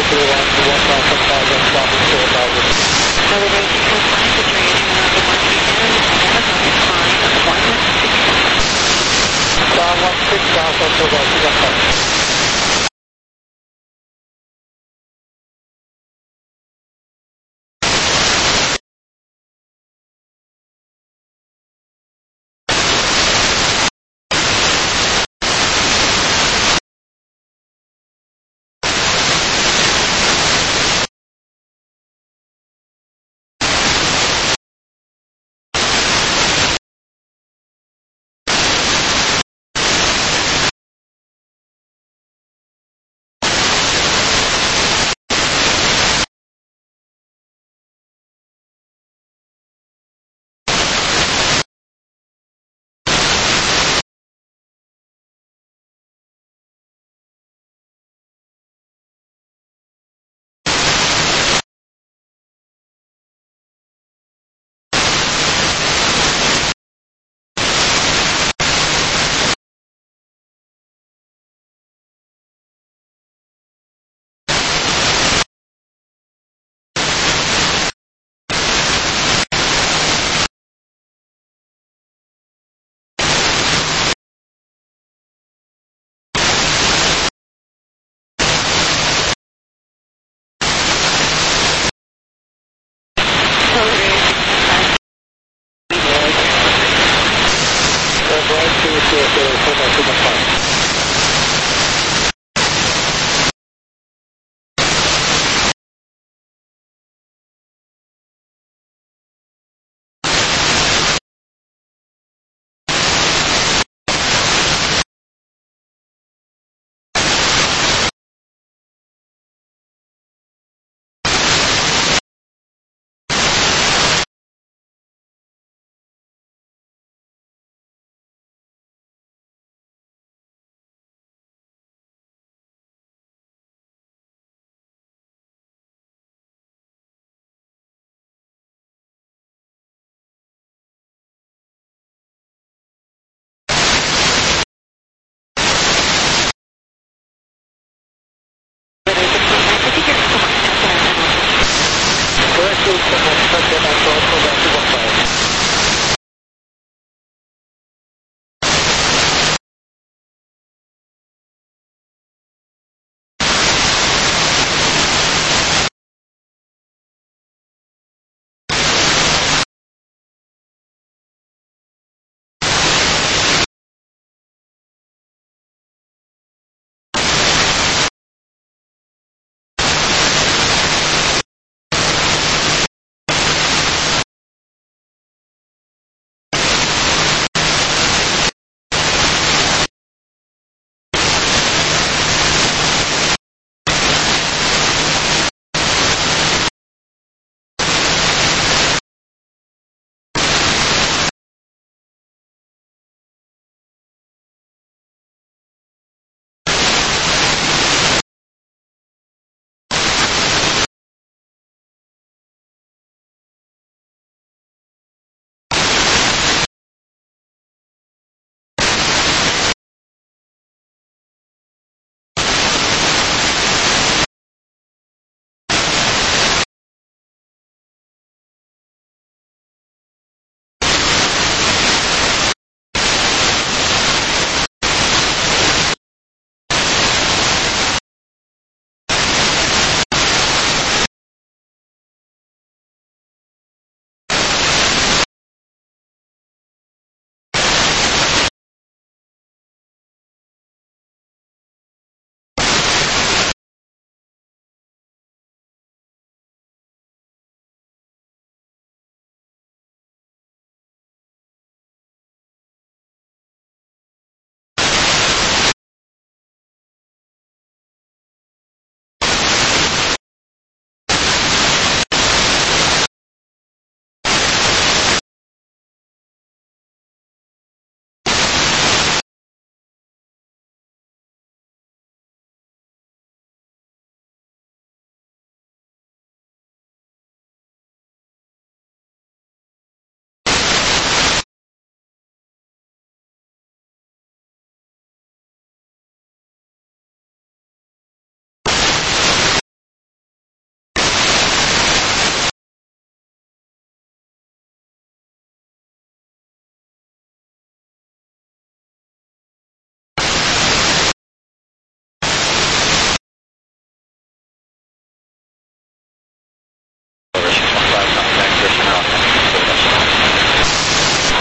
zero one to one thousand five and traffic four thousand. Over there, six oh five, Victoria, terminal one three seven, Amazon, climb one six thousand. Climb one six thousand to one thousand.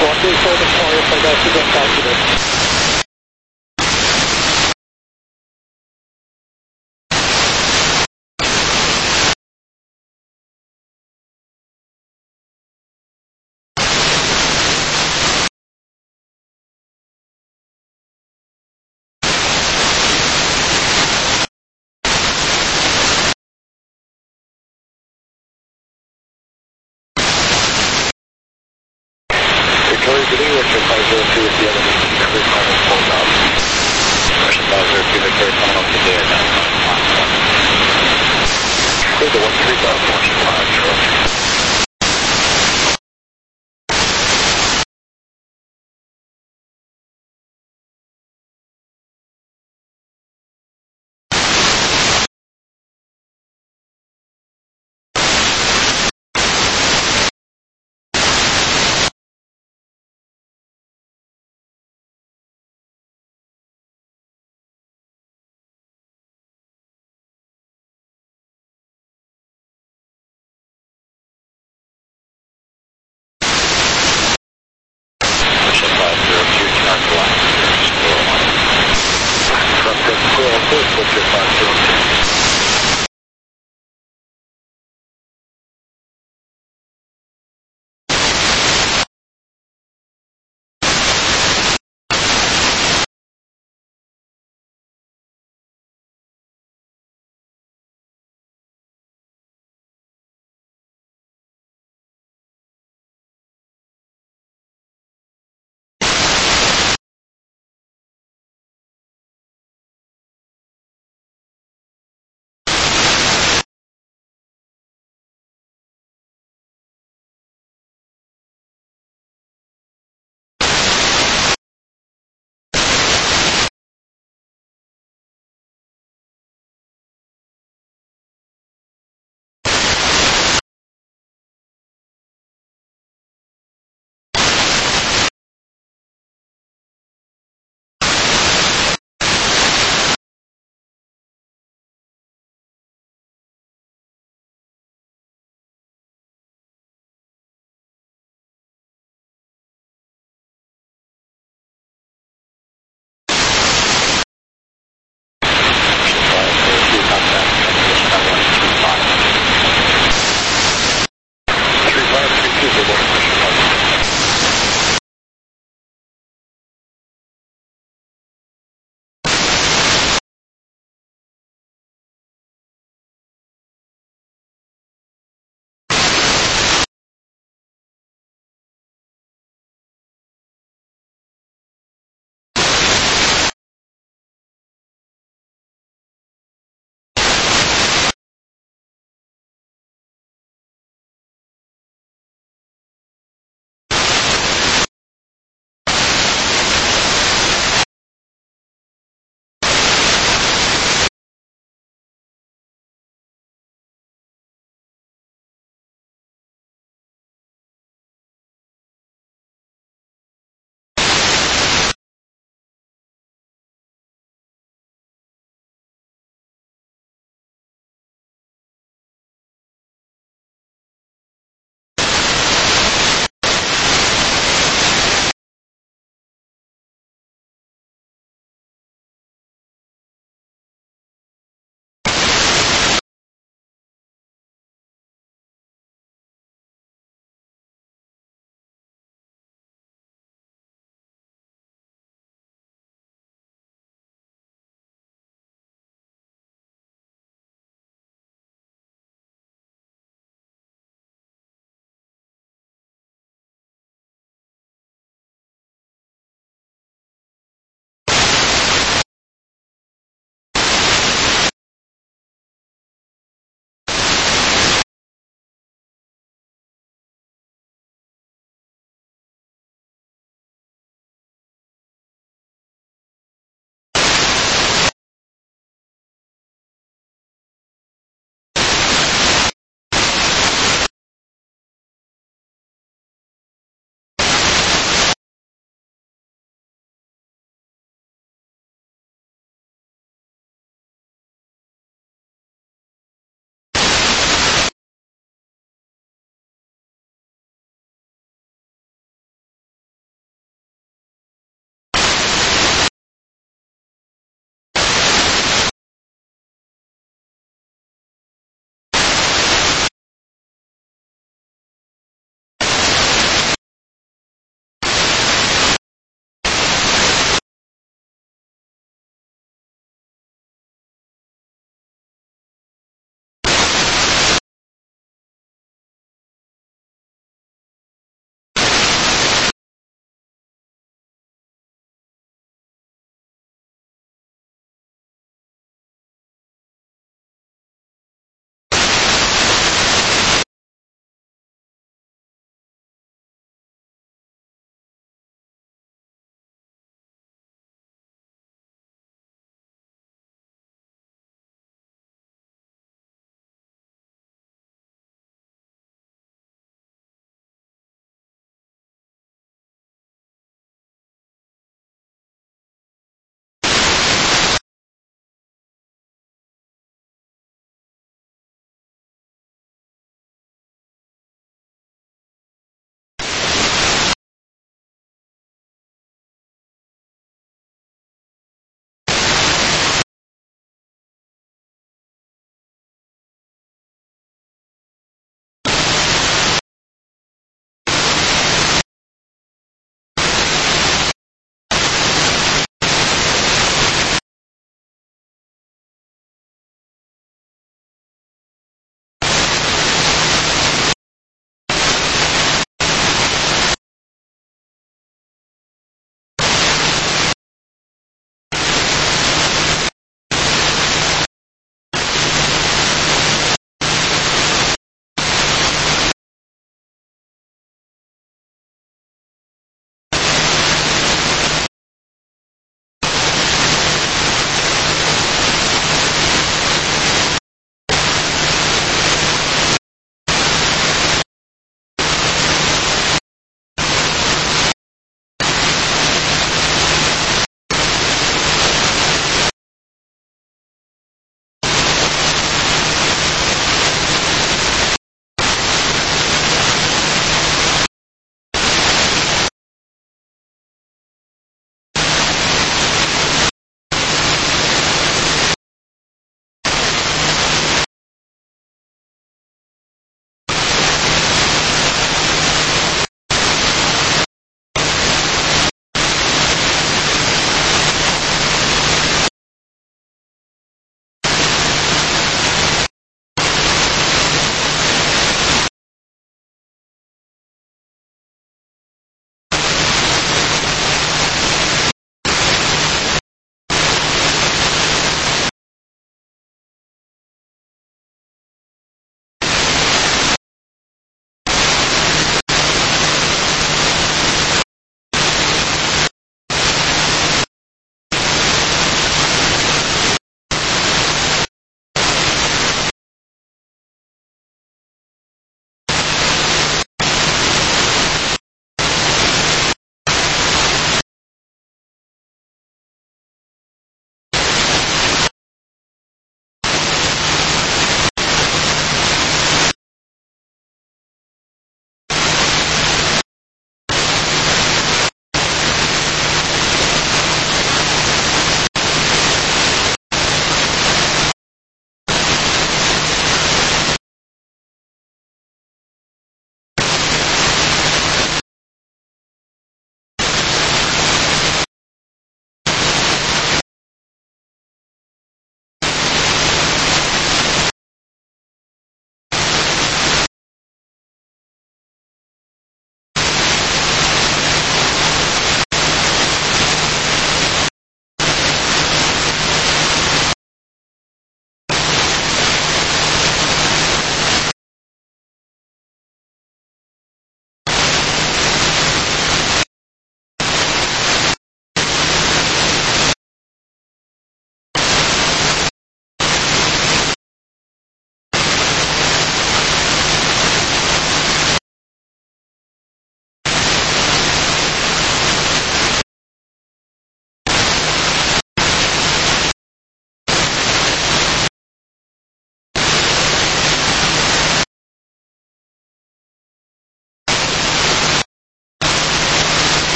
one three four Victoria, for that to get calculated. Victoria, good evening, Richard five zero two with the other every final four thousand. Russian five zero two, Victoria, coming up today at nine nine one. Clear the one three thousand, Russian five zero two.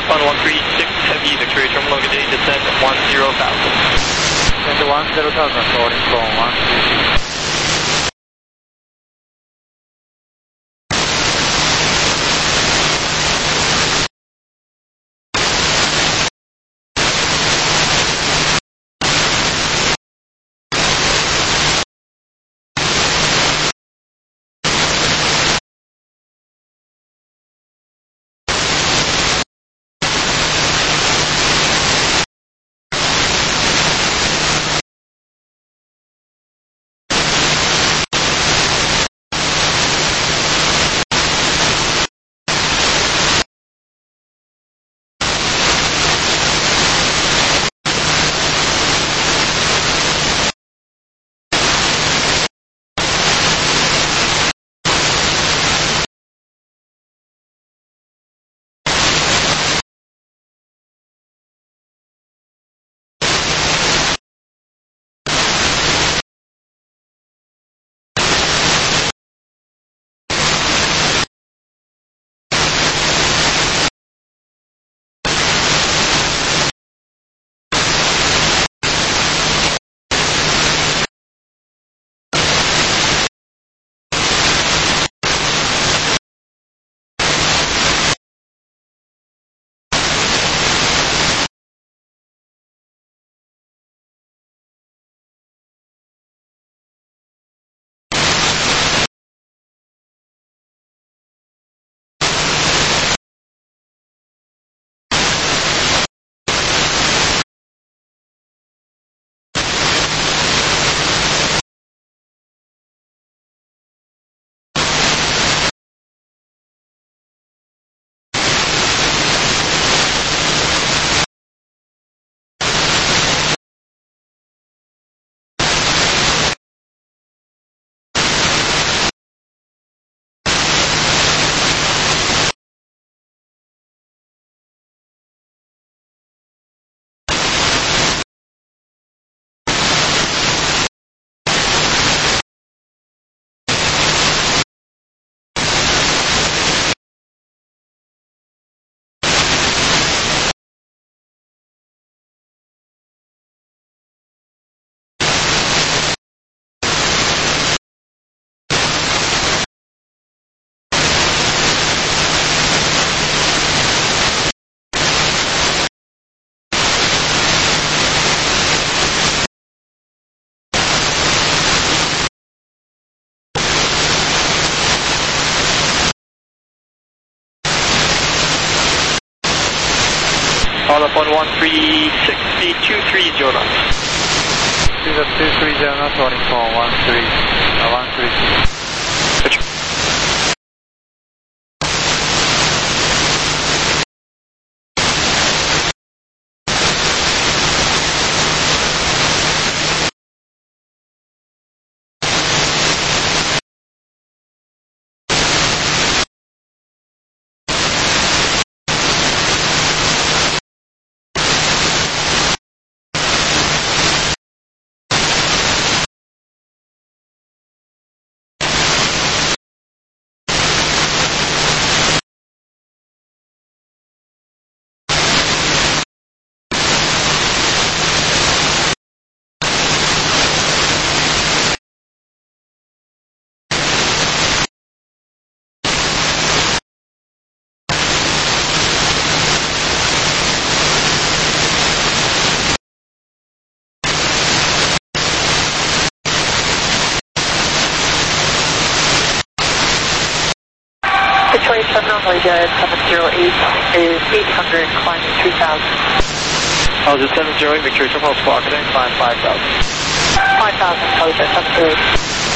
on one three six Heavy, Victoria Terminal, good day, descend one zero thousand. Descend one zero thousand, calling from one three six. Call up on one three six two three zero nine. two three zero nine, calling from one three, uh, one three six. Victoria Terminal, Malaysia seven zero eight is eight hundred, climbing three thousand. I'll just seven zero eight, Victoria Terminal, squawk in, climb five thousand. five thousand, Malaysia seven zero eight.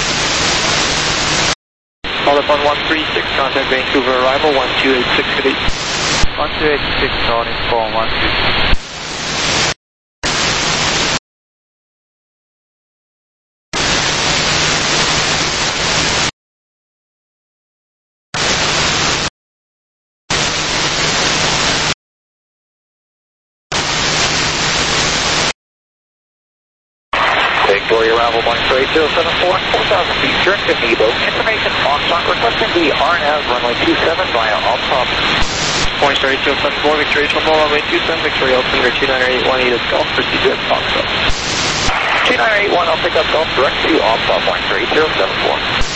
Call up on one three six, contact Vancouver arrival, one two eight six, good day. one two eight six, calling from one three six. Victoria arrival one three eight zero seven four, four thousand feet, direct to Nebo. Information, Foxtrot requesting the R N A V runway two seven via Altop. Point Star eight zero seven four, Victoria Trouble, runway two seven, Victoria altimeter two nine eight one, eight Golf, proceed to Foxtrot. two nine eight one, I'll pick up Golf direct to Alpha, Point Star eight zero seven four.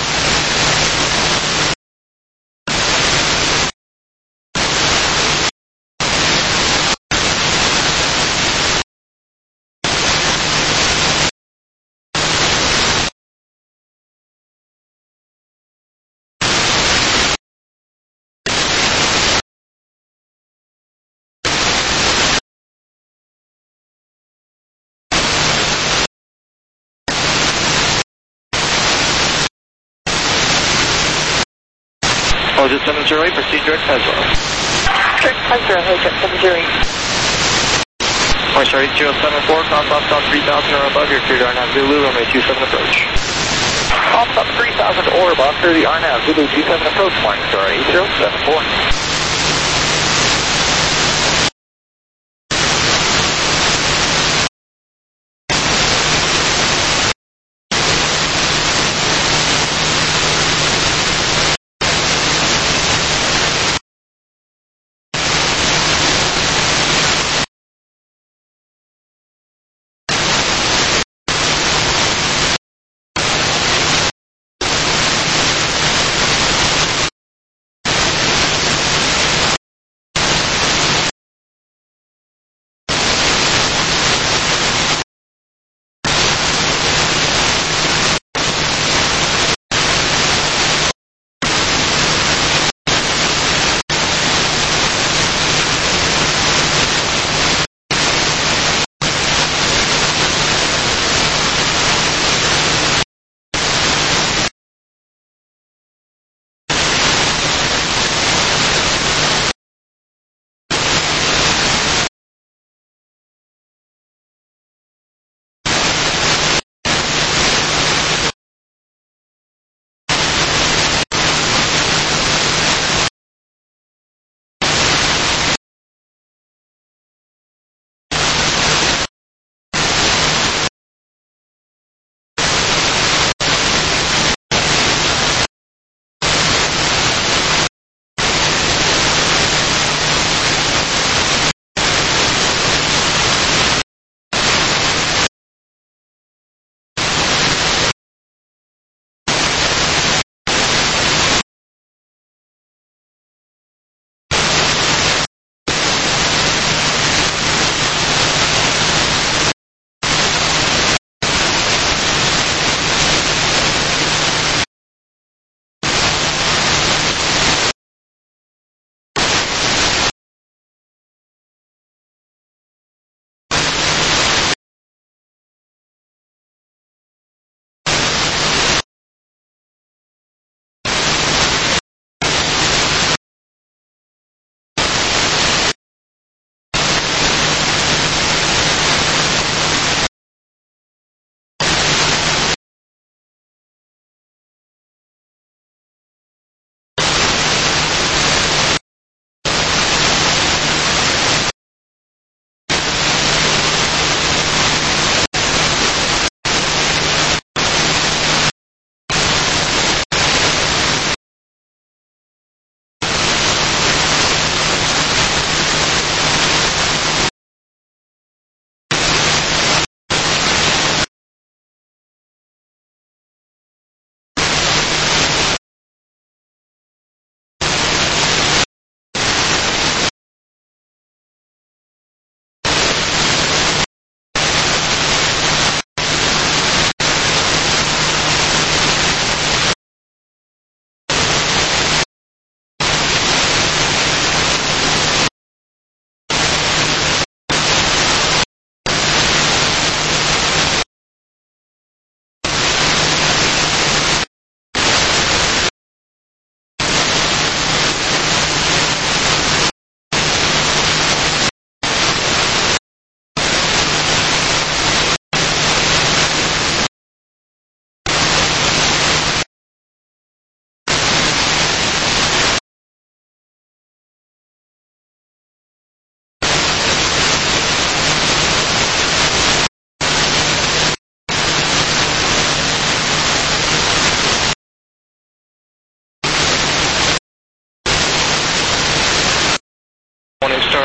Oh, just seven zero eight, proceed direct Hasbro. Direct Hasbro, Hilljet seven zero eight. Point Star eight zero seven four, cross off stop three thousand or above, your clear to R N A V Zulu, runway two seven approach. Off stop three thousand or above, clear the R N A V Zulu two seven approach, Point Star eight zero seven four.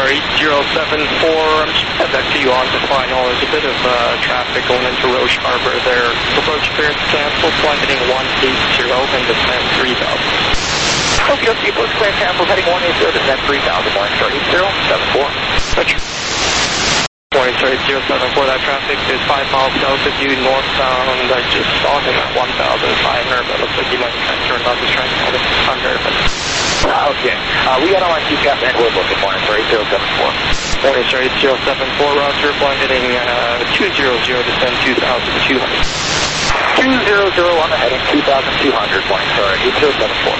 eight zero seven four, I'm just head back to you on the final. There's a bit of uh, traffic going into Roche Harbor there. Approach clearance canceled, flight heading one eight zero and descend three thousand. Okay, okay, approach clearance canceled, heading one eight zero, descend three thousand, morning star eight zero seven four. Roger. Morning star eight zero seven four, that traffic is five miles south of you, northbound. I just saw him at one thousand five hundred, but it looks like he might have turned off his transponder. Unverified. Uh, okay, uh, we got on my T C A P and we're looking, morning star eight zero seven four. Morning star eight zero seven four, roger, flight heading uh, two zero zero, descend two thousand two hundred. two zero zero on the heading, two thousand two hundred, morning star eight zero seven four.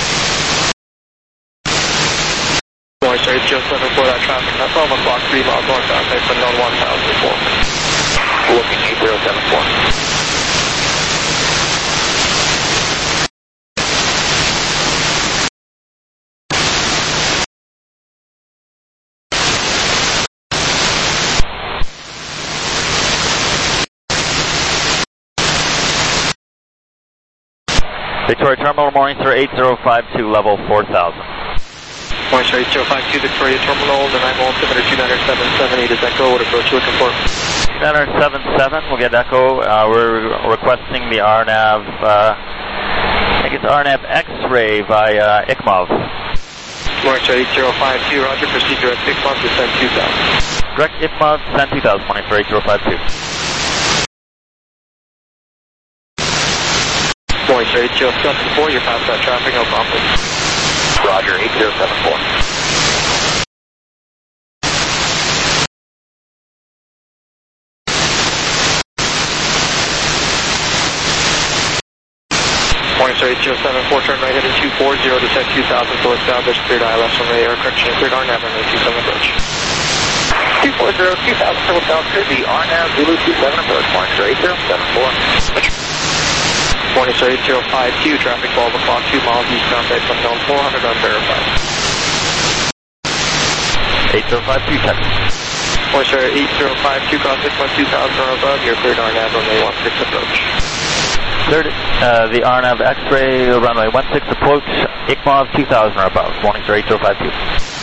Morning star eight zero seven four, that traffic at twelve o'clock, three miles northbound, based on known one thousand four. Looking eight zero seven four. Victoria Terminal, morning sir, eight zero five two, level four thousand. Morning sir, eight zero five two, Victoria Terminal, the nine one seven two nine seven seven eight is Echo, what approach you looking for? two nine seven seven, we'll get Echo. Uh, we're requesting the R NAV, uh, I think it's R NAV X-ray via I C M O V. Morning sir, eight zero five two, roger, proceed direct I C M O V, descend two thousand. Direct I C M O V, descend two thousand, morning sir, eight zero five two. Morning sir, eight zero seven four, you're past that traffic, no problem. Roger, eight zero seven four. Morning sir, eight zero seven four, turn right heading two four zero, descend two thousand, full established, cleared I L S from radar, correction, cleared R NAV, runway two seven approach. two four zero, two thousand, full south, cleared the R NAV, Zulu two seven approach, morning sir, eight zero seven four. Morning sir, eight zero five two, traffic twelve o'clock, two miles eastbound, based on known four hundred, unverified. eight zero five two, check. Morning sir, eight zero five two, cross six one two thousand or above, you're cleared R NAV, runway one six approach. Third, uh, the R NAV X-ray, runway one six approach, I C M O V two thousand or above, morning sir, eight zero five two.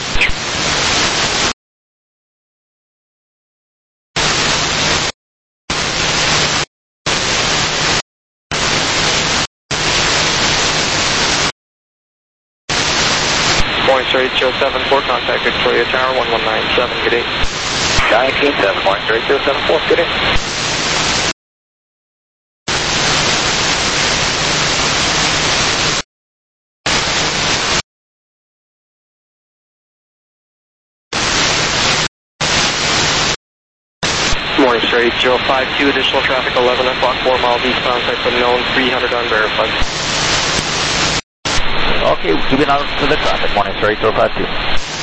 Morning sir, eight zero seven four, contact Victoria Tower, one one nine seven, good day. nineteen seven, morning sir, eight zero seven four, good day. Morning sir, eight zero five two, additional traffic, eleven o'clock, four miles eastbound, type unknown, three hundred unverified. Okay, keeping out to the traffic, morning sir, eight zero five two.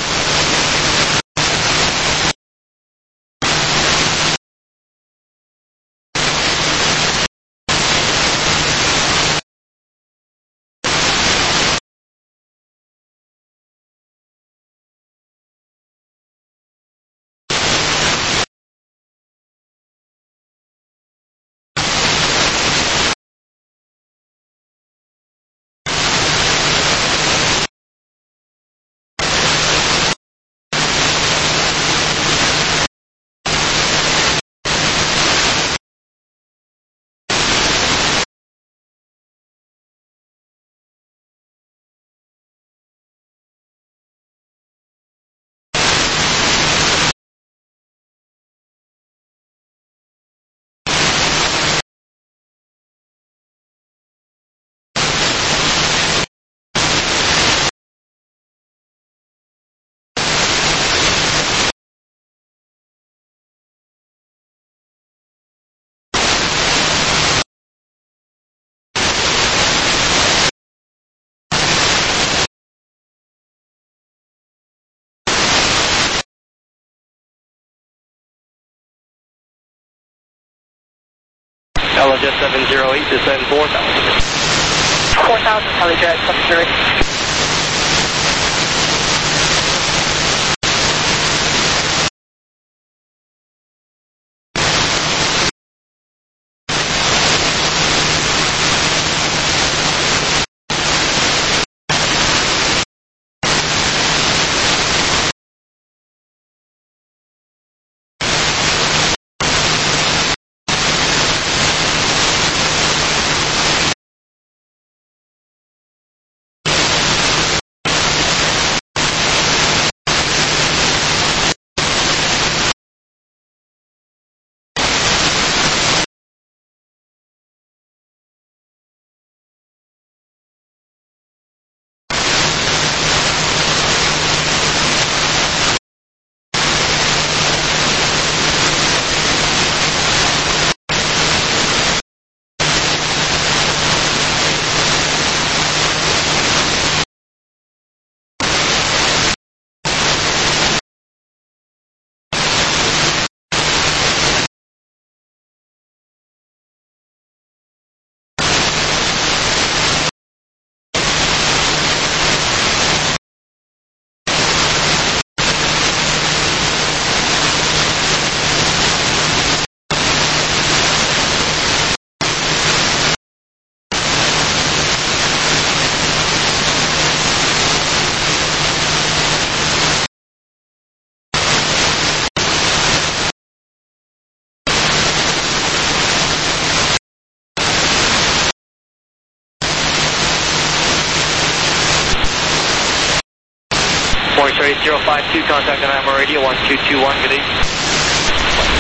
Jet seven zero eight, descend four thousand. four thousand, Helijet seven zero eight. five two, contact on I M O radio one two two one, good evening.